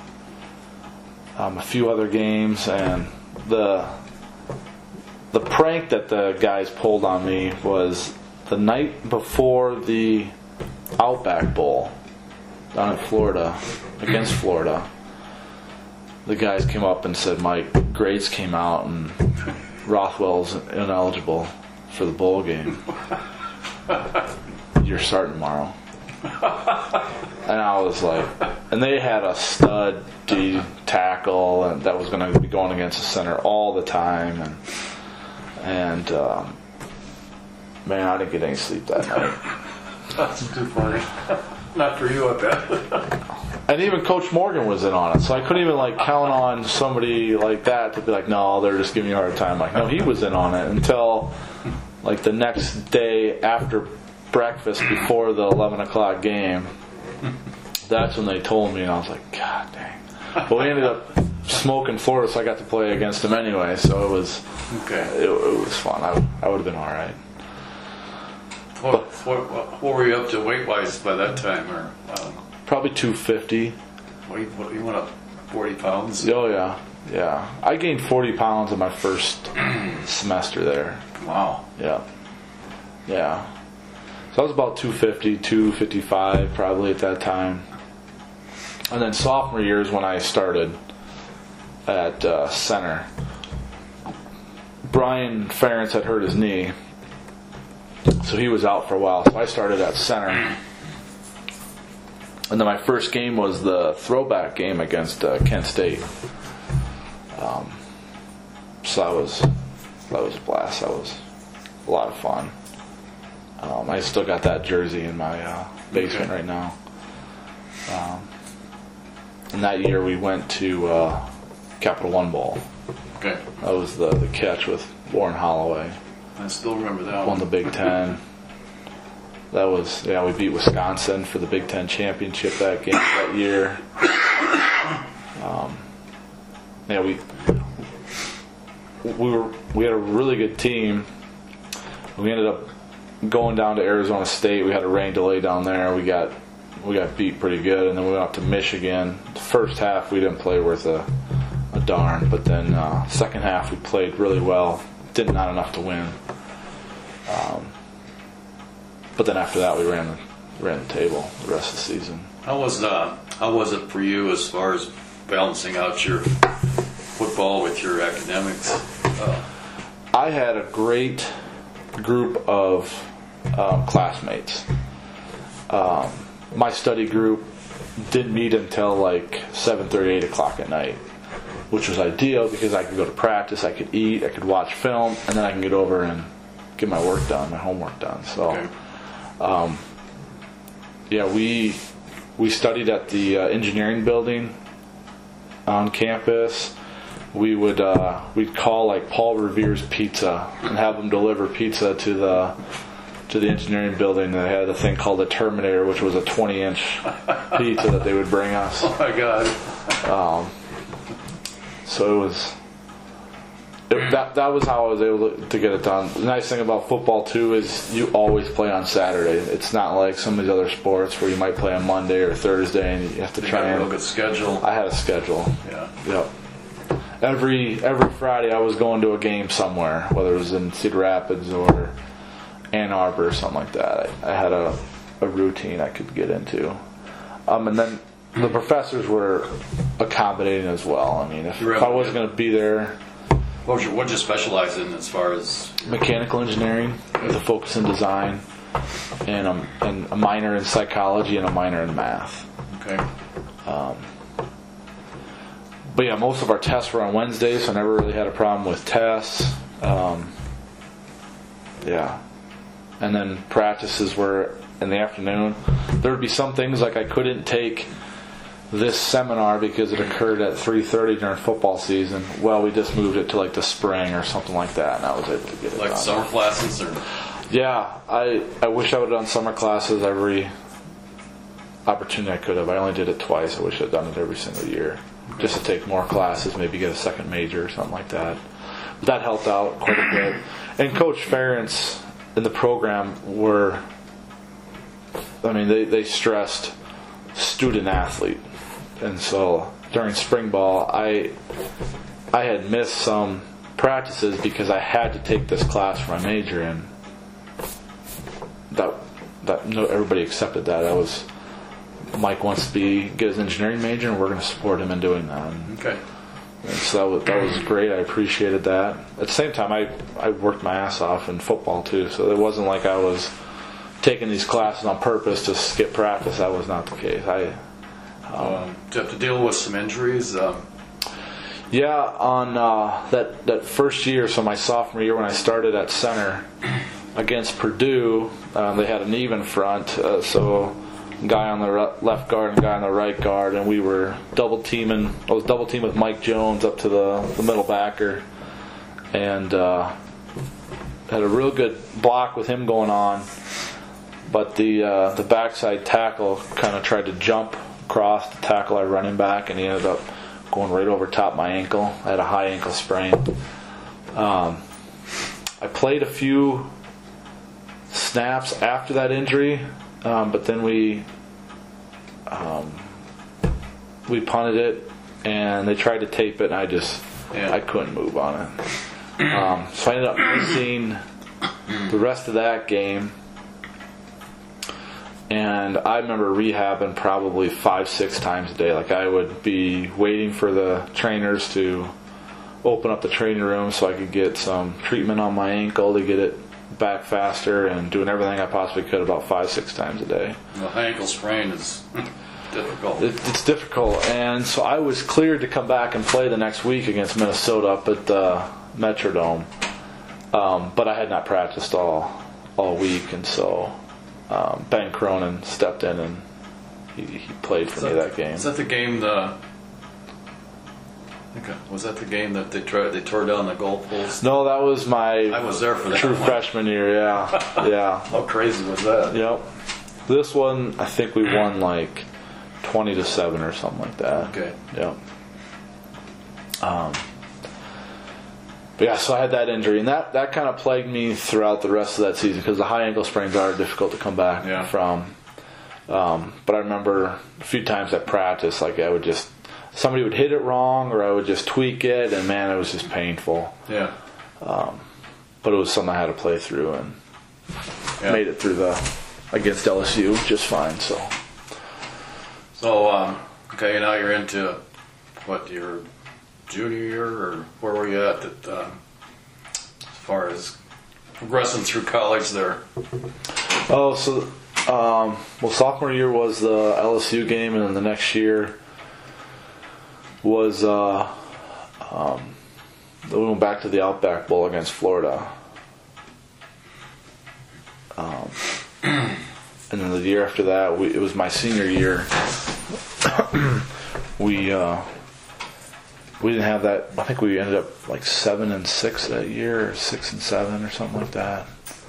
few other games. And the prank that the guys pulled on me was the night before the Outback Bowl down in Florida, against Florida. The guys came up and said, "Mike, grades came out and Rothwell's ineligible for the bowl game. You're starting tomorrow." And I was like, and they had a stud D tackle, and that was going to be going against the center all the time, and man, I didn't get any sleep that night. That's too funny. Not for you, I bet. And even Coach Morgan was in on it, so I couldn't even count on somebody like that to be like, no, they're just giving you a hard time. No, he was in on it until the next day after breakfast before the 11 o'clock game. That's when they told me, and I was like, God dang. But we ended up smoking Florida, so I got to play against them anyway. So it was it was fun. I would have been all right. What were you up to weight-wise by that time? Or probably 250. You went up 40 pounds? Oh, yeah. I gained 40 pounds in my first semester there. Wow. Yeah. So I was about 250, 255 probably at that time. And then sophomore year is when I started at center. Brian Ferentz had hurt his knee, so he was out for a while. So I started at center. And then my first game was the throwback game against Kent State. So that was a blast. That was a lot of fun. I still got that jersey in my basement right now. And that year we went to Capital One Bowl. Okay. That was the catch with Warren Holloway. I still remember that one. Won the Big Ten. That was, we beat Wisconsin for the Big Ten championship that year. We had a really good team. We ended up going down to Arizona State. We had a rain delay down there. We got beat pretty good, and then we went up to Michigan. The first half we didn't play worth a darn, but then second half we played really well. Not enough to win. But then after that we ran the table the rest of the season. How was it for you as far as balancing out your football with your academics? I had a great group of classmates. My study group didn't meet until 7:30, 8 o'clock at night, which was ideal because I could go to practice, I could eat, I could watch film, and then I can get over and get my work done, my homework done. So, we studied at the engineering building on campus. We'd call Paul Revere's Pizza and have them deliver pizza to the engineering building. They had a thing called the Terminator, which was a 20-inch pizza that they would bring us. Oh my God! So that was how I was able to get it done. The nice thing about football too is you always play on Saturday. It's not like some of these other sports where you might play on Monday or Thursday and you have to try and look at schedule. I had a schedule. Yeah. Yep. Every Friday I was going to a game somewhere, whether it was in Cedar Rapids or Ann Arbor or something like that. I had a routine I could get into. And then the professors were accommodating as well. I mean, if I wasn't going to be there. What'd you specialize in as far as? Mechanical engineering with a focus in design, and a minor in psychology and a minor in math. Okay. But yeah, most of our tests were on Wednesdays, so I never really had a problem with tests. Yeah. And then practices were in the afternoon. There would be some things like I couldn't take this seminar because it occurred at 3:30 during football season. Well, we just moved it to like the spring or something like that, and I was able to get it like done. Summer classes or? Yeah, I wish I would have done summer classes every opportunity I could have. I only did it twice. I wish I'd done it every single year, just to take more classes, maybe get a second major or something like that. But that helped out quite a bit. And Coach Ferentz in the program they stressed student athlete. And so during spring ball, I had missed some practices because I had to take this class for my major, and everybody accepted that. That was Mike wants to get his engineering major, and we're going to support him in doing that. Okay. And so that was great. I appreciated that. At the same time, I worked my ass off in football too, so it wasn't like I was taking these classes on purpose to skip practice. That was not the case. Do you have to deal with some injuries? Yeah, on that first year, so my sophomore year when I started at center against Purdue, they had an even front, so a guy on the left guard and a guy on the right guard, and we were double teaming. I was double teamed with Mike Jones up to the middle backer, and had a real good block with him going on, but the backside tackle kind of tried to jump across to tackle our running back, and he ended up going right over top my ankle. I had a high ankle sprain. I played a few snaps after that injury, but then we punted it, and they tried to tape it, and I couldn't move on it. So I ended up missing the rest of that game. And I remember rehabbing probably 5-6 times a day. Like I would be waiting for the trainers to open up the training room so I could get some treatment on my ankle to get it back faster, and doing everything I possibly could about 5-6 times a day. Well, ankle sprain is difficult. It's difficult, and so I was cleared to come back and play the next week against Minnesota up at the Metrodome, but I had not practiced all week, and so Ben Cronin stepped in and he played for me that game. Was that the game? Was that the game that they tore down the goalpost? No, that was I was there for that true one. freshman year. Yeah. How crazy was that? Yep. This one, I think we won like 20-7 or something like that. Okay. Yep. But yeah, so I had that injury, and that kind of plagued me throughout the rest of that season because the high ankle sprains are difficult to come back from. But I remember a few times at practice, like somebody would hit it wrong, or I would just tweak it, and man, it was just painful. Yeah. But it was something I had to play through, and made it through against LSU just fine. So okay, now you're into your junior year, or where were you at as far as progressing through college there? Sophomore year was the LSU game, and then the next year was we went back to the Outback Bowl against Florida. And then the year after that, it was my senior year. We didn't have that. I think we ended up like 7-6 that year, or 6-7 or something like that.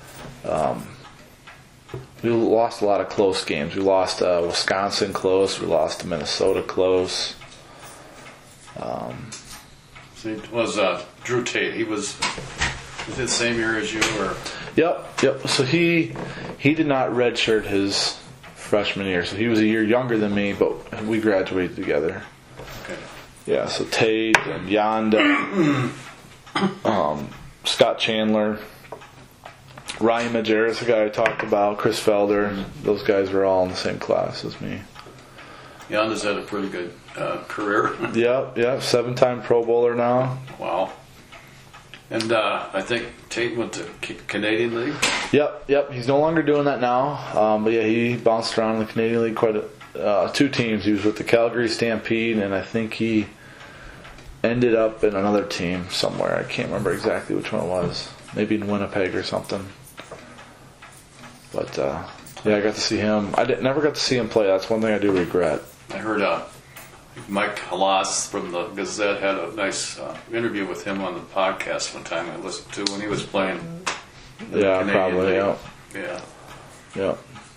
We lost a lot of close games. We lost Wisconsin close. We lost to Minnesota close. See, it was Drew Tate. He was the same year as you, or Yep. So he did not redshirt his freshman year, so he was a year younger than me, but we graduated together. okay. Yeah, so Tate and Yonda, Scott Chandler, Ryan Majerus, the guy I talked about, Chris Felder, those guys were all in the same class as me. Yonda's had a pretty good career. Yep, 7-time Pro Bowler now. Wow. And I think Tate went to Canadian League. Yep, he's no longer doing that now. But yeah, he bounced around in the Canadian League quite 2 teams. He was with the Calgary Stampede, and I think he ended up in another team somewhere. I can't remember exactly which one it was. Maybe in Winnipeg or something. But yeah, I got to see him. Never got to see him play. That's one thing I do regret. I heard Mike Halas from the Gazette had a nice interview with him on the podcast one time I listened to when he was playing. Yeah, Canadian probably. League. Yeah.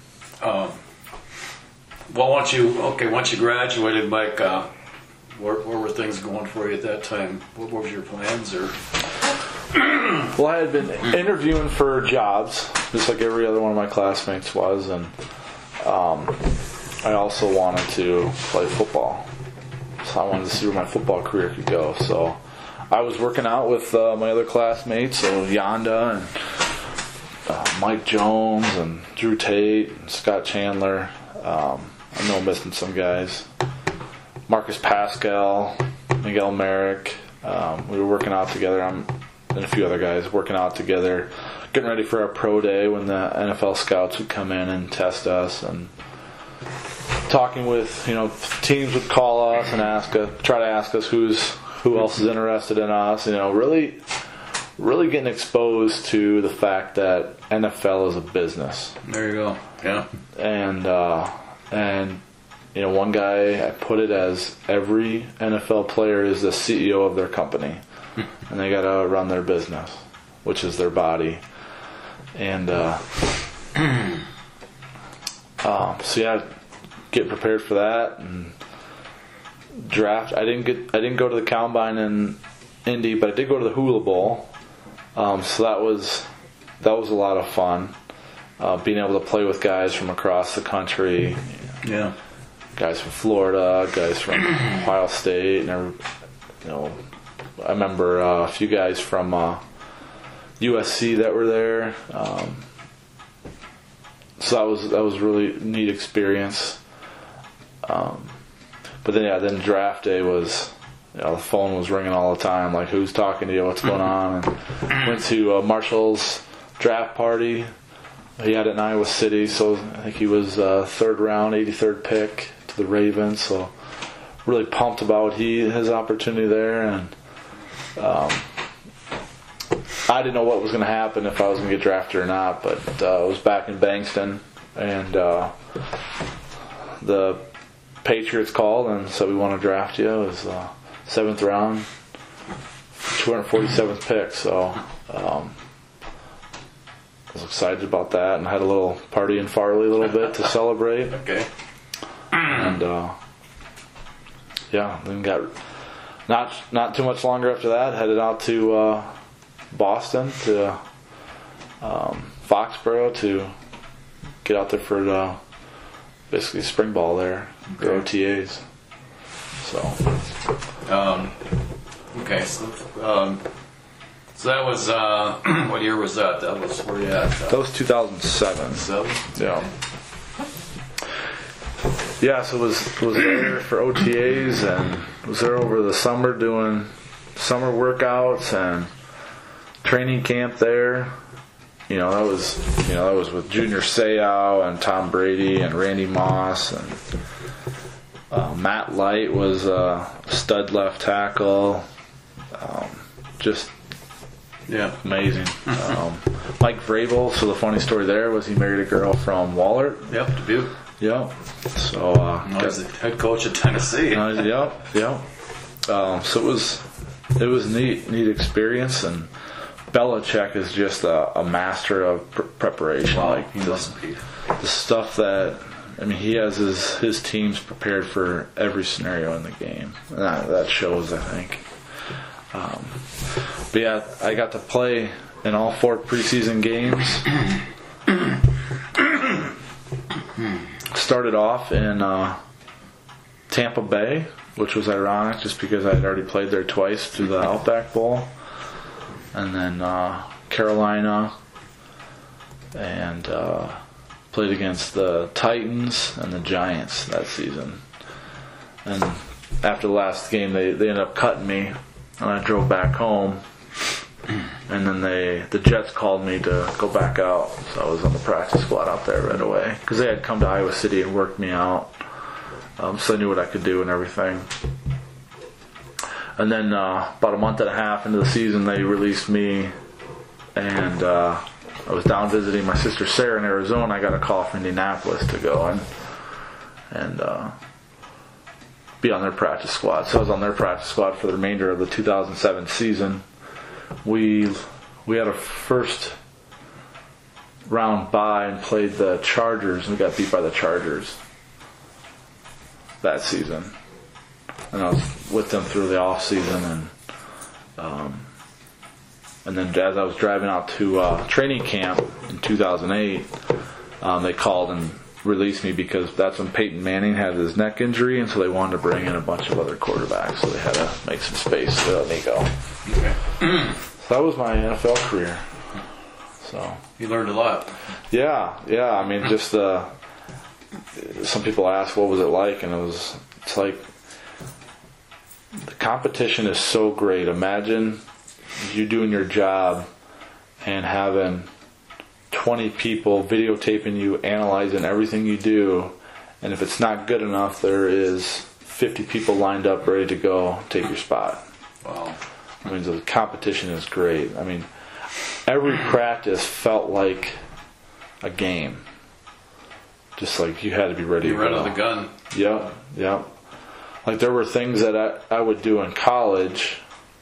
Well, once you graduated, Mike, where were things going for you at that time? What was your plans, or? Well, I had been interviewing for jobs, just like every other one of my classmates was, and I also wanted to play football. So I wanted to see where my football career could go. So I was working out with my other classmates, so Yonda and Mike Jones and Drew Tate and Scott Chandler. I know I'm missing some guys. Marcus Pascal, Miguel Merrick. We were working out together. And a few other guys working out together, getting ready for our pro day when the NFL scouts would come in and test us, and talking with, teams would call us and try to ask us who else is interested in us. Really getting exposed to the fact that NFL is a business. There you go. Yeah. And one guy, I put it as every NFL player is the CEO of their company. And they got to run their business, which is their body. And so yeah, get prepared for that and draft. I didn't go to the combine in Indy, but I did go to the Hula Bowl. So that was a lot of fun. Being able to play with guys from across the country. Yeah. Guys from Florida, guys from Ohio State, and I remember a few guys from USC that were there. So that was really neat experience. But then draft day was, the phone was ringing all the time, like who's talking to you, what's going on. And went to Marshall's draft party. He had it in Iowa City, so I think he was 3rd round, 83rd pick to the Ravens. So really pumped about his opportunity there, and I didn't know what was going to happen, if I was going to get drafted or not, but I was back in Bankston, and the Patriots called and said, we want to draft you. It was 7th round, 247th pick, so I was excited about that, and had a little party in Farley a little bit to celebrate. Okay. And then got not too much longer after that, headed out to Boston, to Foxborough, to get out there for basically spring ball there, the OTAs. So okay, so that was what year was that? That was where you at? That was 2007. 7? Yeah. Yeah, so was there for OTAs, and was there over the summer doing summer workouts and training camp there. That was with Junior Seau and Tom Brady and Randy Moss, and Matt Light was a stud left tackle. Just amazing. Mike Vrabel. So the funny story there was he married a girl from Wahlert. Yep, Dubuque. Yep. So I was the head coach at Tennessee. Yep. So it was neat experience, and Belichick is just a master of preparation. Wow, like he must be. The stuff that he has his teams prepared for every scenario in the game. And that shows, I think. But yeah, I got to play in all 4 preseason games. Started off in Tampa Bay, which was ironic just because I had already played there twice through the Outback Bowl. And then Carolina, and played against the Titans and the Giants that season. And after the last game, they ended up cutting me, and I drove back home. And then the Jets called me to go back out, so I was on the practice squad out there right away because they had come to Iowa City and worked me out, so I knew what I could do and everything. And then about a month and a half into the season, they released me, and I was down visiting my sister Sarah in Arizona. I got a call from Indianapolis to go and be on their practice squad. So I was on their practice squad for the remainder of the 2007 season. We had a first round bye and played the Chargers, and we got beat by the Chargers that season. And I was with them through the off season, and then as I was driving out to training camp in 2008, they called and released me because that's when Peyton Manning had his neck injury, and so they wanted to bring in a bunch of other quarterbacks, so they had to make some space to let me go. Okay. So that was my NFL career. So you learned a lot. Yeah. I mean, just some people ask what was it like, and it's like the competition is so great. Imagine you doing your job and having 20 people videotaping you, analyzing everything you do, and if it's not good enough, there is 50 people lined up ready to go take your spot. Wow. I mean, the competition is great. I mean, every practice felt like a game. Just like you had to be ready to go. You ran the gun. Yep. Like there were things that I would do in college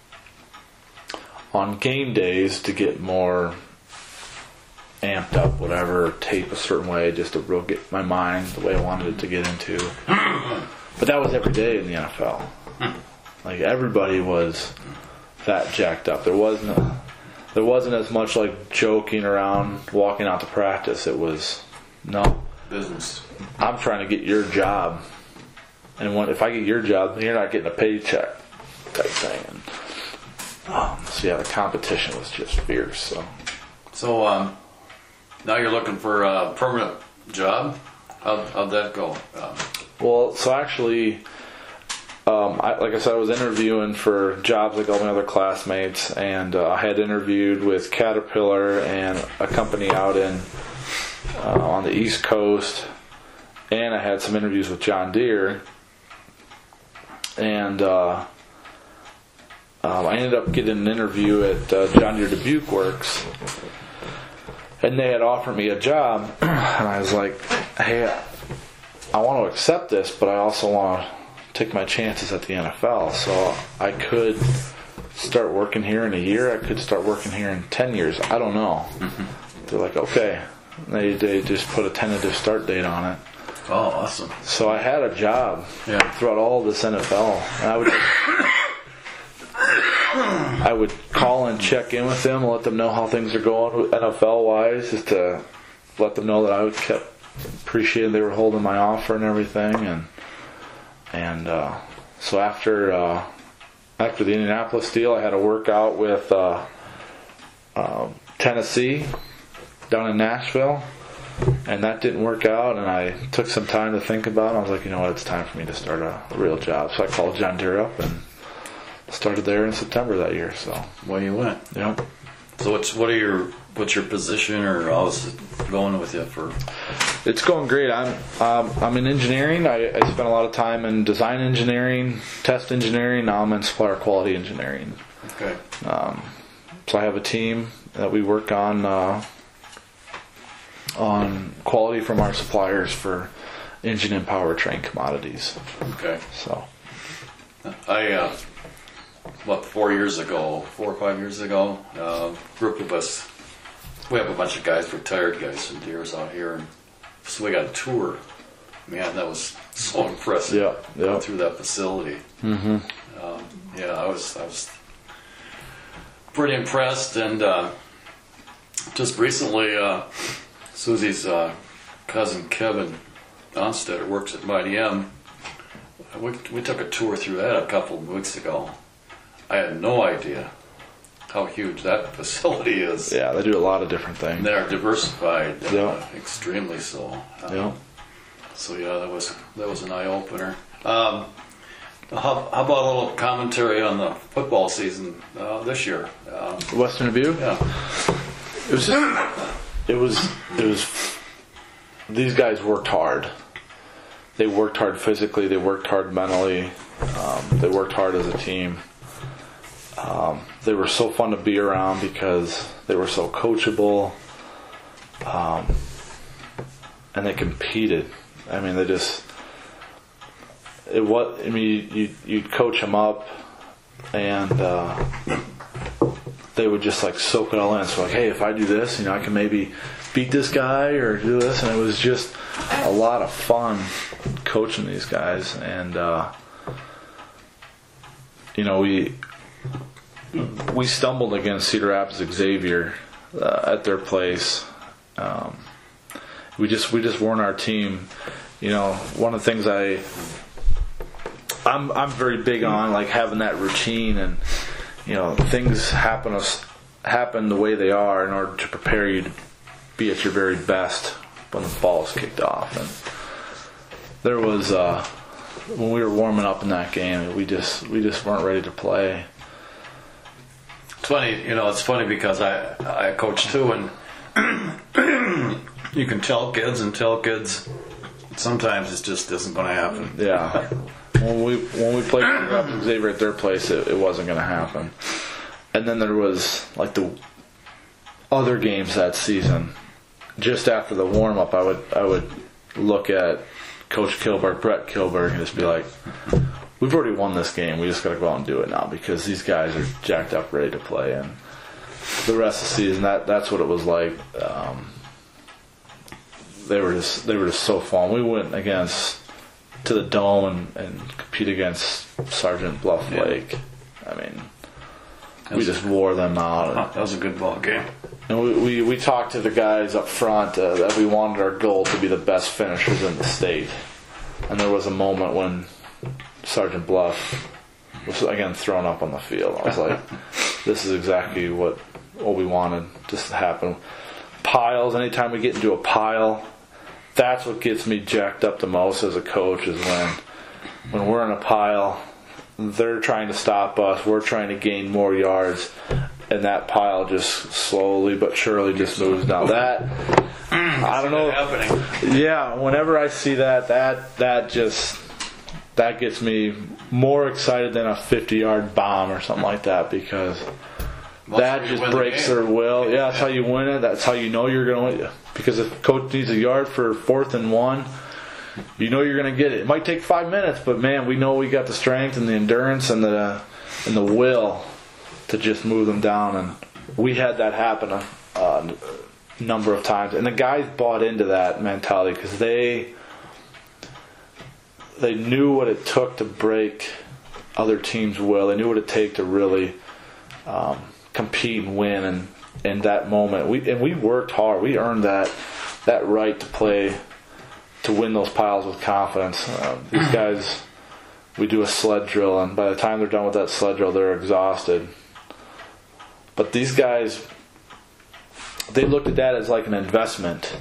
on game days to get more amped up, whatever, tape a certain way just to really get my mind the way I wanted it to get into. But that was every day in the NFL. Like everybody was that jacked up. There wasn't as much like joking around, walking out to practice. It was no business. I'm trying to get your job, and if I get your job, then you're not getting a paycheck type thing. And, so yeah, the competition was just fierce. So now you're looking for a permanent job. How'd that go? Well, so actually, like I said, I was interviewing for jobs like all my other classmates, and I had interviewed with Caterpillar and a company out on the East Coast, and I had some interviews with John Deere, and I ended up getting an interview at John Deere Dubuque Works, and they had offered me a job, and I was like, hey, I want to accept this, but I also want to take my chances at the NFL. So I could start working here in a year. I could start working here in 10 years. I don't know. Mm-hmm. They're like, okay. They just put a tentative start date on it. Oh, awesome. So I had a job throughout all this NFL. And I would call and check in with them, let them know how things are going NFL-wise, just to let them know that I kept appreciating they were holding my offer and everything. And so after the Indianapolis deal, I had to work out with Tennessee down in Nashville, and that didn't work out, and I took some time to think about it. I was like, you know what, it's time for me to start a real job. So I called John Deere up and started there in September that year. So well, you went. Yep. So what's your position, or how's it going with you for? It's going great. I'm in engineering. I spent a lot of time in design engineering, test engineering. Now I'm in supplier quality engineering. Okay. So I have a team that we work on quality from our suppliers for engine and powertrain commodities. Okay. So I 4 or 5 years ago, group of us, we have a bunch of guys, retired guys from Deere's out here, and so we got a tour. Man, that was so impressive. Yeah. Going through that facility. Mm-hmm. I was pretty impressed. And just recently, Susie's cousin Kevin Onstetter works at Mighty M. We took a tour through that a couple of weeks ago. I had no idea how huge that facility is. Yeah, they do a lot of different things. They're diversified, Yeah. extremely so. Yeah. So yeah, that was an eye opener. How about a little commentary on the football season this year? Western View. Yeah, It was. These guys worked hard. They worked hard physically. They worked hard mentally. They worked hard as a team. They were so fun to be around because they were so coachable. And they competed. I mean, you'd coach them up, and they would just like soak it all in. So like, hey, if I do this, I can maybe beat this guy or do this, and it was just a lot of fun coaching these guys. And we stumbled against Cedar Rapids Xavier at their place. We just weren't our team. One of the things I'm very big on, like having that routine, and things happen the way they are in order to prepare you to be at your very best when the ball is kicked off. And there was when we were warming up in that game, we just weren't ready to play. it's funny. It's funny because I coach too, and you can tell kids sometimes it just isn't going to happen. Yeah. When we played Xavier at their place, it wasn't going to happen. And then there was like the other games that season. Just after the warm up, I would look at Coach Kilberg, Brett Kilberg, and just be like, "We've already won this game. We just got to go out and do it now because these guys are jacked up, ready to play." And the rest of the season, that's what it was like. They were just so fun. We went to the Dome and compete against Sergeant Bluff Lake. I mean, we just wore them out. That was a good ball game. And we talked to the guys up front that we wanted our goal to be the best finishers in the state. And there was a moment when Sergeant Bluff was again thrown up on the field. I was like, this is exactly what we wanted just to happen. Piles, anytime we get into a pile, that's what gets me jacked up the most as a coach, is when we're in a pile, they're trying to stop us, we're trying to gain more yards, and that pile just slowly but surely just moves down. That, I don't know. Happening. Yeah, whenever I see that gets me more excited than a 50-yard bomb or something like that, because that just breaks their will. Yeah, that's how you win it. That's how you know you're going to win. Because if coach needs a yard for 4th and 1, you know you're going to get it. It might take 5 minutes, but man, we know we got the strength and the endurance and the will to just move them down. And we had that happen a number of times. And the guys bought into that mentality because they knew what it took to break other teams' will. They knew what it took to really compete and win. And in that moment, we worked hard. We earned that right to play, to win those piles with confidence. These guys, we do a sled drill, and by the time they're done with that sled drill, they're exhausted. But these guys, they looked at that as like an investment.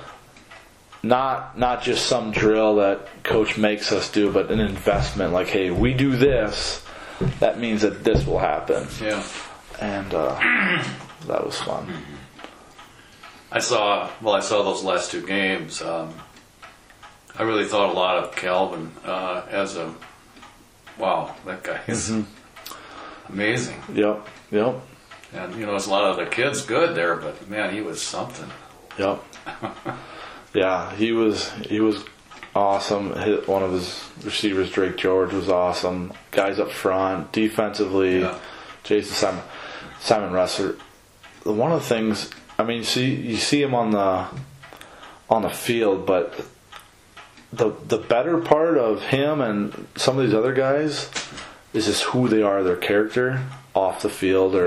Not just some drill that coach makes us do, but an investment. Like, hey, we do this, that means that this will happen. Yeah. And that was fun. I saw those last two games. I really thought a lot of Calvin as a, wow, that guy is amazing. Yep. And there's a lot of the kids good there, but man, he was something. Yep. Yeah, he was awesome. One of his receivers, Drake George, was awesome. Guys up front, defensively, Jason Simon Resser. One of the things, I mean, you see him on the field, but the better part of him and some of these other guys is just who they are, their character off the field, or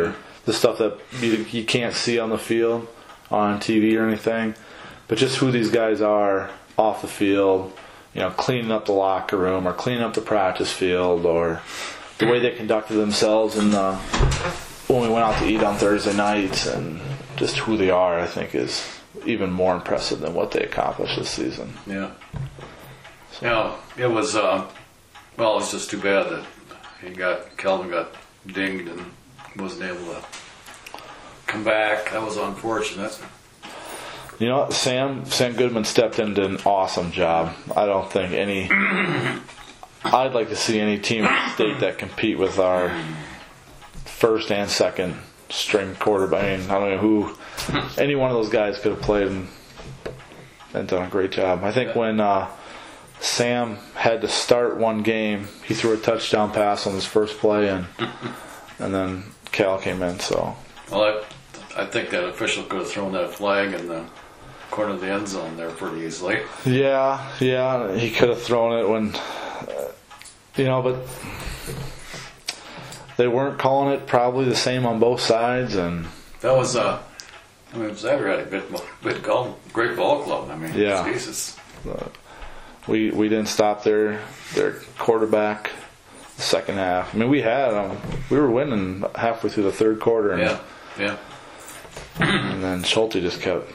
the stuff that you can't see on the field, on TV or anything, but just who these guys are off the field, cleaning up the locker room or cleaning up the practice field, or the way they conducted themselves when we went out to eat on Thursday nights, and just who they are, I think, is even more impressive than what they accomplished this season. Yeah. It was, it's just too bad that Kelvin got dinged and wasn't able to come back. That was unfortunate. You know what? Sam Goodman stepped in and did an awesome job. I don't think I'd like to see any team in the state that compete with our first and second string quarterback. I mean, I don't know who, any one of those guys could have played and done a great job. I think when Sam had to start one game, he threw a touchdown pass on his first play, and then Cal came in. So, well, I think that official could have thrown that flag in the corner of the end zone there pretty easily. Yeah, he could have thrown it when, but they weren't calling it probably the same on both sides, and that was it was already a great ball club. I mean, yeah. Jesus. We didn't stop their quarterback the second half. I mean, we had them. We were winning halfway through the third quarter. And, yeah. And then Schulte just kept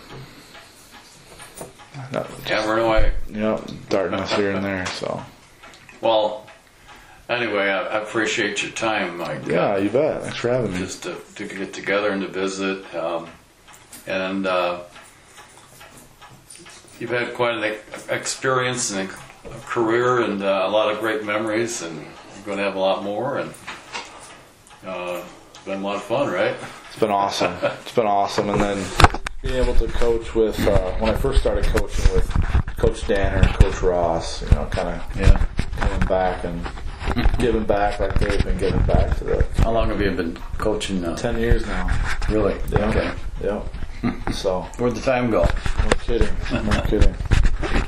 hammering away. Darting us here and there. So. Well, anyway, I appreciate your time, Mike. Yeah, you bet. Thanks for having me. Just to get together and to visit, and you've had quite an experience and a career and a lot of great memories, and you're going to have a lot more. And it's been a lot of fun, right? It's been awesome. And then being able to coach with when I first started coaching with Coach Danner and Coach Ross, kind of coming back and giving back like they've been giving back to the. How long have you been coaching now? 10 years now. Really? Yeah. Okay. Yeah. So. Where'd the time go? No kidding.